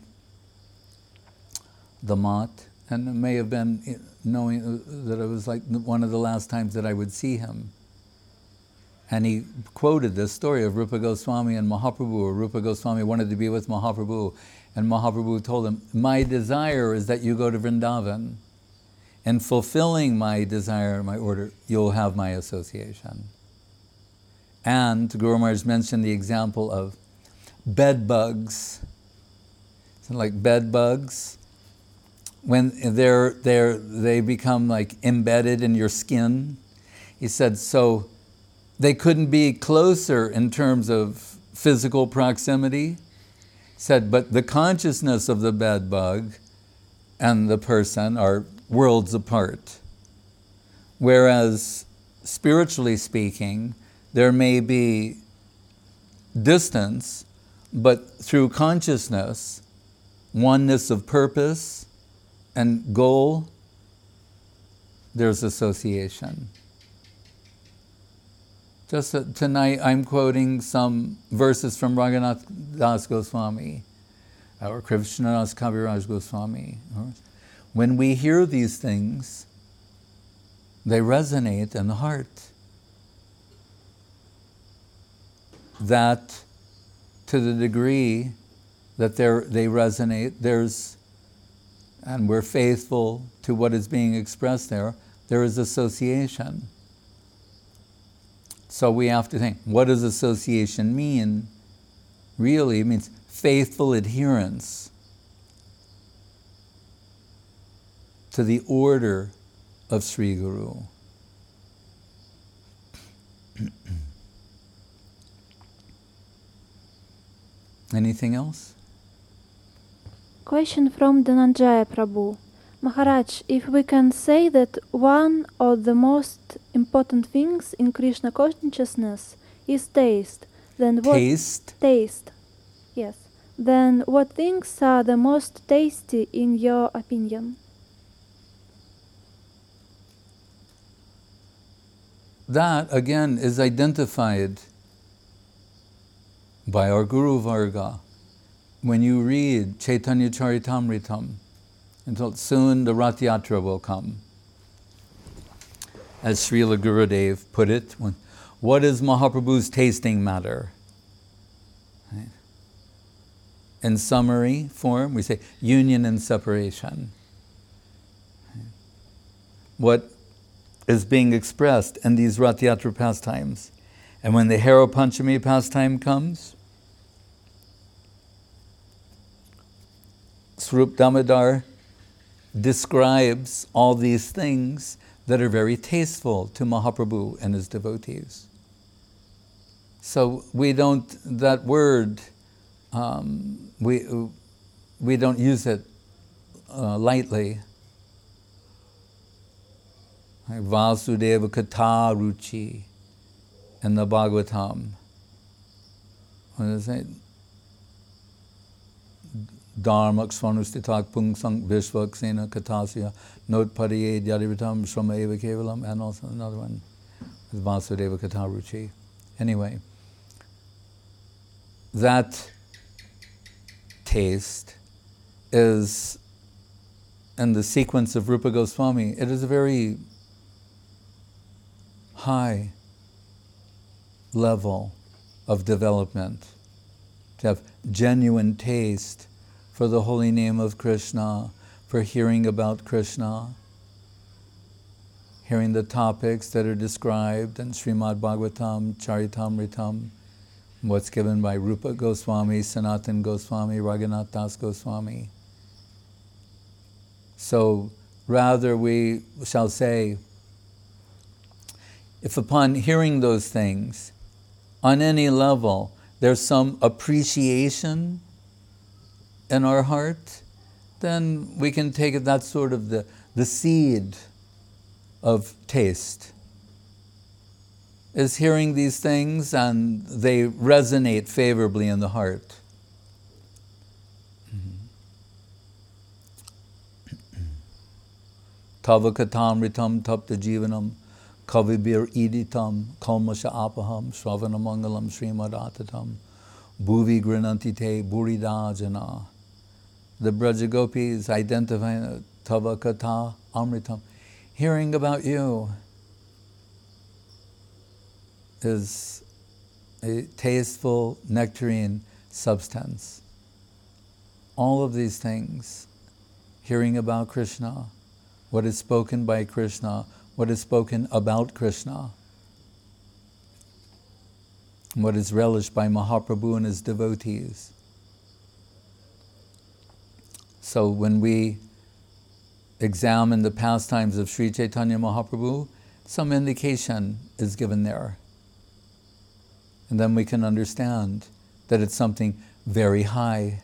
the Mat, and it may have been knowing that it was like one of the last times that I would see him. And he quoted this story of Rupa Goswami and Mahaprabhu, or Rupa Goswami wanted to be with Mahaprabhu, and Mahaprabhu told him, my desire is that you go to Vrindavan. In fulfilling my desire, my order, you'll have my association. And Guru Maharaj mentioned the example of bed bugs. So like bed bugs, when they're, they're, they become like embedded in your skin. He said, so they couldn't be closer in terms of physical proximity. He said, but the consciousness of the bed bug and the person are worlds apart. Whereas, spiritually speaking, there may be distance, but through consciousness, oneness of purpose and goal, there's association. Just uh, tonight I'm quoting some verses from Raghunath Das Goswami, or Krishnadas Kaviraj Goswami. When we hear these things, they resonate in the heart. That to the degree that they resonate, there's, and we're faithful to what is being expressed there, there is association. So we have to think, what does association mean? Really, it means faithful adherence to the order of Sri Guru. Anything else? Question from Dhananjaya Prabhu. Maharaj, if we can say that one of the most important things in Krishna consciousness is taste, then what... Taste? Taste, yes. Then what things are the most tasty in your opinion? That, again, is identified by our Guru Varga. When you read Chaitanya Charitamritam, until soon the Rath Yatra will come. As Srila Gurudev put it, when, what is Mahaprabhu's tasting matter? Right? In summary form, we say union and separation. Right? What is being expressed in these Rath Yatra pastimes. And when the Hero Panchami pastime comes, Swarup Damodar describes all these things that are very tasteful to Mahaprabhu and his devotees. So we don't, that word, um, we, we don't use it uh, lightly. Like Vasudeva Katha Ruchi in the Bhagavatam. What does it say? Dharmak Swanustitak Pungsang Vishvaksena Katasya Notpadiye Yadivitam Shrama Eva Kevalam, and also another one with Vasudeva Katha Ruchi. Anyway, that taste is, in the sequence of Rupa Goswami, it is a very high level of development, to have genuine taste for the holy name of Krishna, for hearing about Krishna, hearing the topics that are described in Srimad Bhagavatam, Charitamritam, what's given by Rupa Goswami, Sanatan Goswami, Raghunath Das Goswami. So rather we shall say, if upon hearing those things, on any level, there's some appreciation in our heart, then we can take it, that's sort of the, the seed of taste. Is hearing these things and they resonate favorably in the heart. Tava katamritam tapta jivanam kavibir iditam kalmasha apaham shravana mangalam srimad bhuvi grinanti te buridajana. The Brajagopis identify Tava Katha Amritam. Hearing about you is a tasteful nectarine substance. All of these things, hearing about Krishna, what is spoken by Krishna, what is spoken about Krishna, what is relished by Mahaprabhu and his devotees. So when we examine the pastimes of Sri Chaitanya Mahaprabhu, some indication is given there. And then we can understand that it's something very high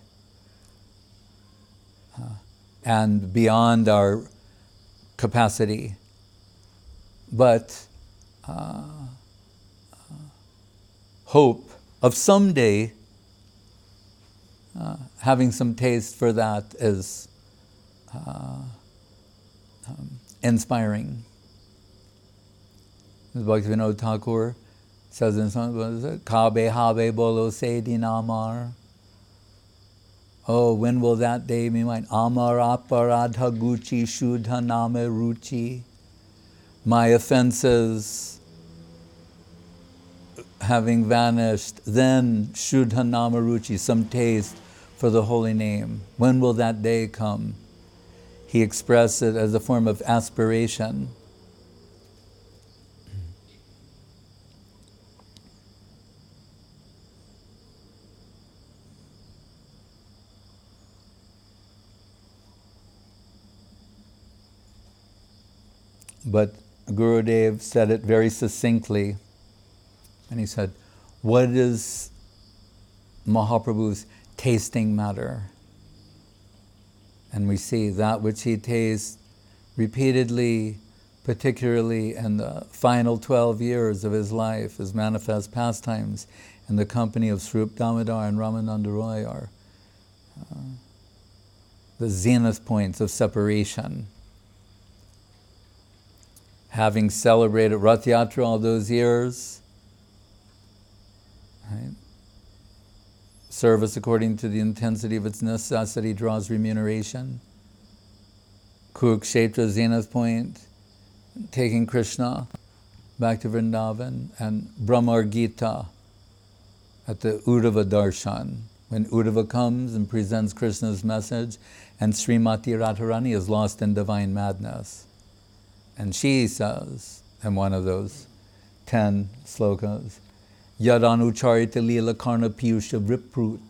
uh, and beyond our capacity. But uh, hope of someday uh, having some taste for that is uh, um, inspiring. As Bhaktivinoda Thakur says in some, what is it? Kabe habe bolo se dinamar. Oh, when will that day be mine? Amar aparadha guchi shuddha name ruchi. My offenses having vanished, then shuddha nama ruchi, some taste for the holy name. When will that day come? He expressed it as a form of aspiration. But Gurudev said it very succinctly. And he said, what is Mahaprabhu's tasting matter? And we see that which he tastes repeatedly, particularly in the final twelve years of his life, his manifest pastimes in the company of Swarup Damodar and Ramananda Roy are uh, the zenith points of separation. Having celebrated Rath Yatra all those years, right? Service according to the intensity of its necessity draws remuneration. Kurukshetra zenith point, taking Krishna back to Vrindavan, and Brahmar Gita at the Uddhava Darshan, when Uddhava comes and presents Krishna's message, and Srimati Radharani is lost in divine madness. And she says, in one of those ten slokas, Yadanucharita lila karna piyusha vriprut.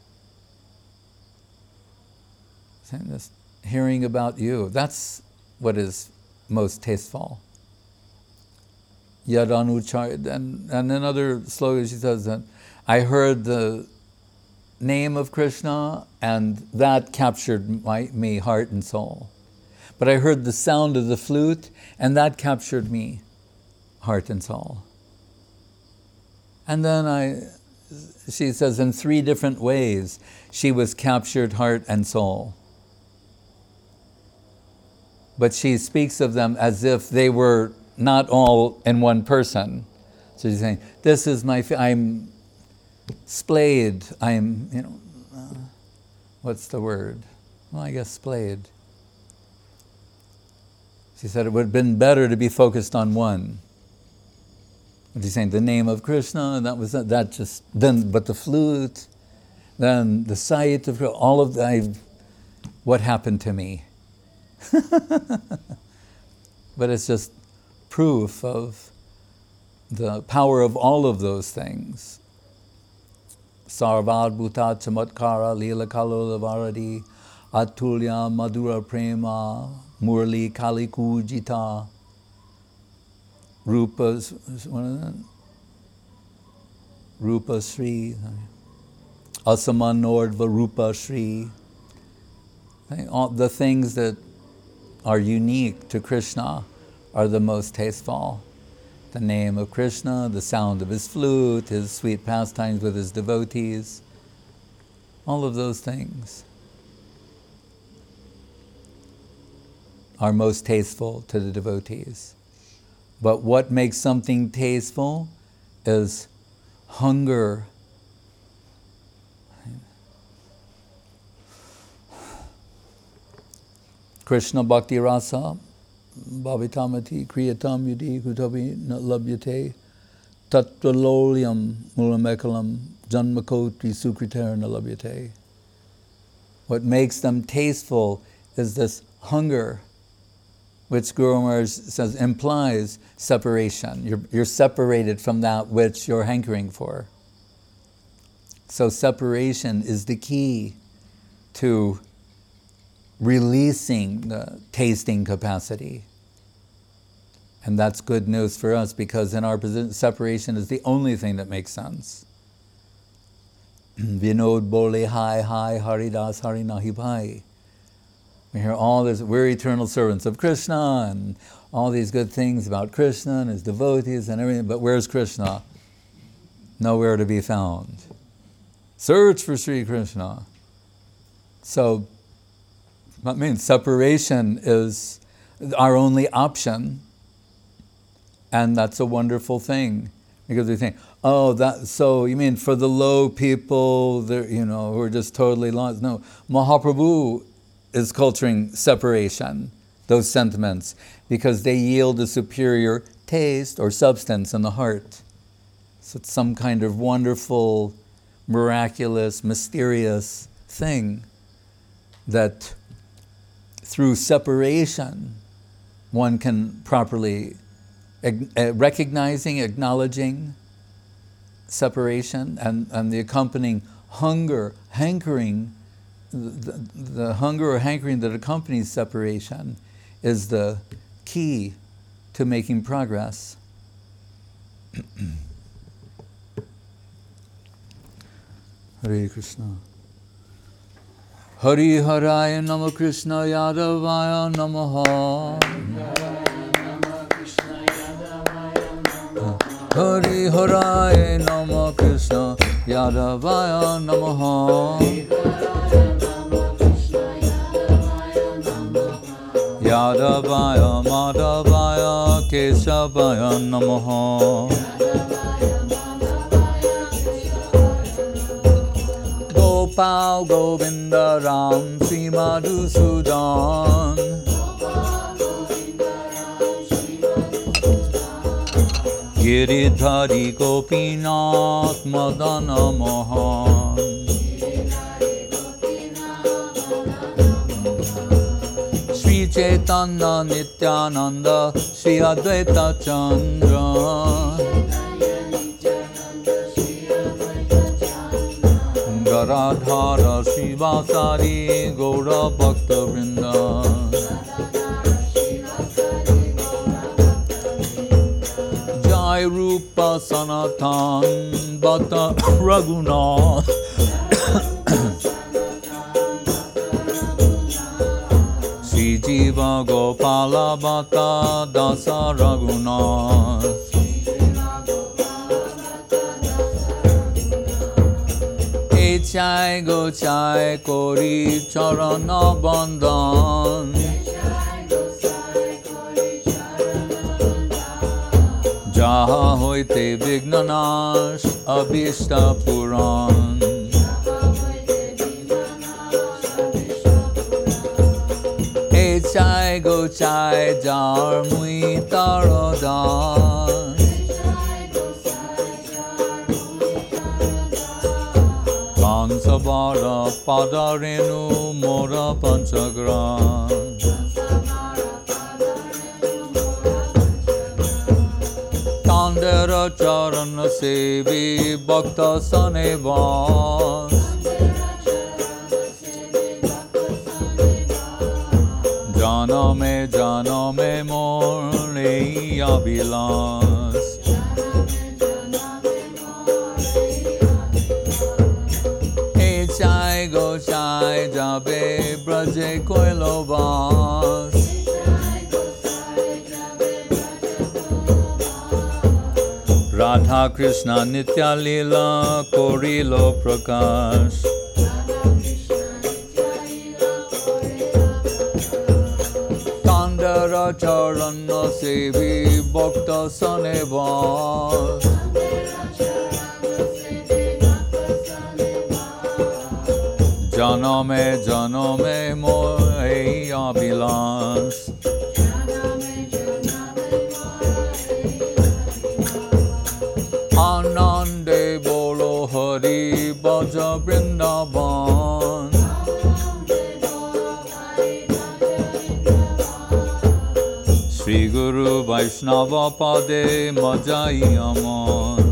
This, hearing about you, that's what is most tasteful. Yadanucharita, and, and in other slokas she says that, I heard the name of Krishna and that captured my, me, heart and soul. But I heard the sound of the flute, and that captured me, heart and soul. And then I, she says, in three different ways, she was captured, heart and soul. But she speaks of them as if they were not all in one person. So she's saying, this is my, I'm splayed, I'm, you know, uh, what's the word? Well, I guess splayed. She said it would have been better to be focused on one. But she's saying the name of Krishna, and that was that, that just, then, but the flute, then the sight of all of that, what happened to me? But it's just proof of the power of all of those things. Sarvad bhuta chamatkara lila kalola varadi atulya madhura prema Murli Kali Kujita, Rupa's, what is that? Rupa Sri, Asaman Nordva Rupa Sri. Okay? All the things that are unique to Krishna are the most tasteful. The name of Krishna, the sound of his flute, his sweet pastimes with his devotees, all of those things are most tasteful to the devotees. But what makes something tasteful is hunger. Krishna Bhakti Rasa Bhavitamati Kriyatam Yudi Kutavi Labhyate Tattva Mulamekalam Janmakoti Sukritera Labhyate. What makes them tasteful is this hunger, which Guru Maharaj says implies separation. You're, you're separated from that which you're hankering for. So separation is the key to releasing the tasting capacity. And that's good news for us, because in our position, separation is the only thing that makes sense. Vinod bole hai hai haridas hari nahi bhai. We hear all this, we're eternal servants of Krishna, and all these good things about Krishna and his devotees and everything, but where's Krishna? Nowhere to be found. Search for Sri Krishna. So, that means separation is our only option, and that's a wonderful thing, because we think, oh, that. So you mean for the low people, you know, who are just totally lost? No, Mahaprabhu is culturing separation, those sentiments, because they yield a superior taste or substance in the heart. So it's some kind of wonderful, miraculous, mysterious thing that through separation one can properly, uh, recognizing, acknowledging separation and, and the accompanying hunger, hankering, the, the hunger or hankering that accompanies separation is the key to making progress. Hare Krishna. Hari Haraya Nama Krishna Yadavaya Namaha. Hari Haraya Nama Krishna Yadavaya Namaha. Yadavaya Madhavaya Keshavaya Namaha. Gopal Govinda Ram Sri Madhusudan. Giridhari Gopinath Madana Mohan. Sri Chaitanya Nityananda Sri Advaita Chandra. Radhara Shivasari Gaura Bhakta Vrinda. Jai Rupa Sanatan Bhatta Raghunath. Sri Jiva Gopala Bhatta Dasa Raghunath. Jai go jai kori charana bandhan. Jaha hoite vignanash abhishta puran. E jai go jai jar mui tarodan. Pansabara padarenu mora panchagram. Tandera charana sevi bhakta sanevas. Janame janame mor leiya bilas. Jai go jai jabe braje koilovas. Radha Krishna Nitya Leela Korilo Prakash. Tandara Charana Sevi Bhakta Sanevas. Janame Janame Mohe Abhilas. Anande Bolo Hari Bhaja Vrindavan. Sri Guru Vaishnava Pade Majai Aman.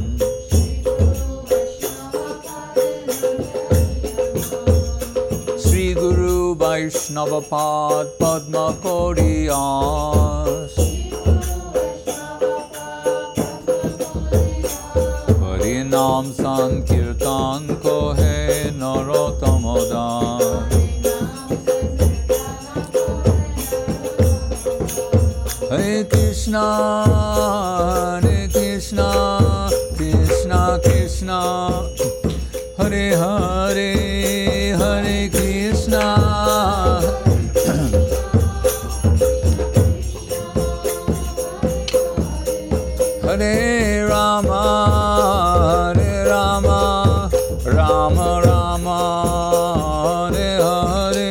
Sri Guru Vaishnava Pad Padma Koriyas. Naam Sankirtan ko hai Narottamodar. Hare Krishna, Hare Krishna, Krishna Krishna, Hare Hare, Hare Krishna. Hare Rama, Hare Rama, Rama Rama, Hare Hare.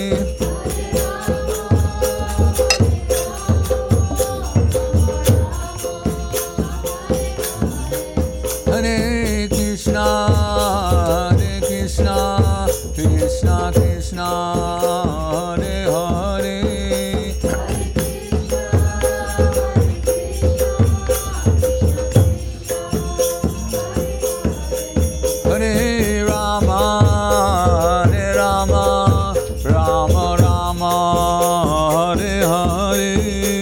Hare Krishna, Hare Krishna, Krishna Krishna, Hare Hare. Hare Rama, Hare Rama, Rama Rama, Hare Hare.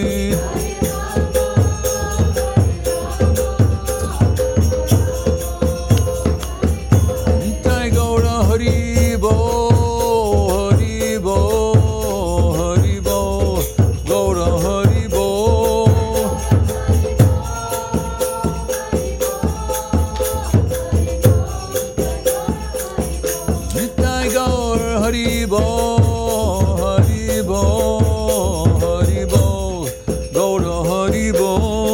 Nitai Gaura Hari Bo, Hari Bo, Hari Bo, Gaura Hari Bo. Nitai Gaur Hari Bo, Hari Bo, Hari Bo, Gaura Hari Bo.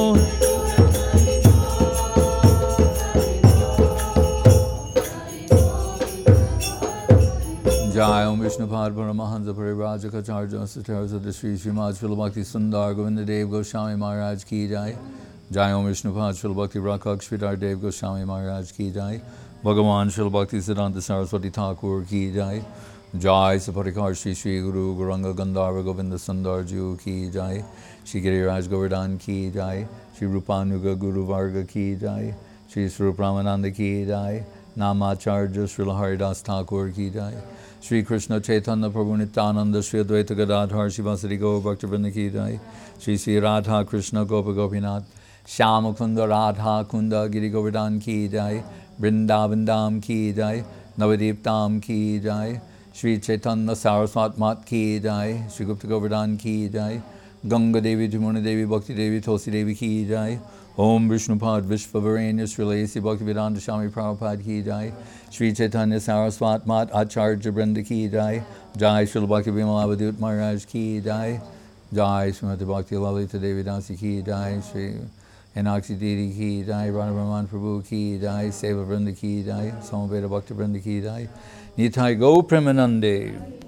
Jai Om Vishnupad Paramahansa Parivrajakacarya Satarasa Sri Srimad Srila Bhakti Sundar Govinda Dev Goswami Maharaj Ki Jai. Jai Om Vishnupad Srila Bhakti Rakshak Sridhar Dev Goswami Maharaj Ki Jai. Bhagavan Srila Bhakti Siddhanta Saraswati Thakur Ki Jai. Jai Saparikar Shri Shri Guru Guranga Gandharva Govinda Sundar Ju Ki Jai. Shri Giriraj Govardhan Ki Jai. Shri Rupanuga Guru Varga Ki Jai. Shri Swarup Ramananda Ki Jai. Namacharya Srila Haridas Thakur Ki Jai. Shri Krishna Chaitanya Prabhu Nityananda Shri Advaita Gadadhar Shivasari Gaur Bhaktivinoda Ki Jai. Shri Sri Radha Krishna Gopa Gopinath Shyama Kunda Radha Kunda Giri Govardhan Ki Jai. Vrindavan Dham Ki Jai. Navadip Dham Ki Jai. Shri Chaitanya Saraswat Mat Ki Jai. Shri Gupta Govardhan Ki Jai. Ganga Devi Jamuna Devi Bhakti Devi Tulsi Devi Ki Jai. Om Vishnupad Vishvavarenya Srilesi Bhaktivedanta Swami Prabhupada Ki Jai. Shri Chaitanya Saraswat Mat Acharya Brinda Ki Jai. Jai Srila Bhakti Vimal Avadut Maharaj Ki Jai. Jai Srimati Bhakti Lalita Devi Dasi Ki Jai. Shri Enakshi Didi Ki Jai. Radha Raman Prabhu Ki Jai. Seva Brinda Ki Jai. Samaveda Bhakti Brinda Ki Jai. Nitai Go Premanande.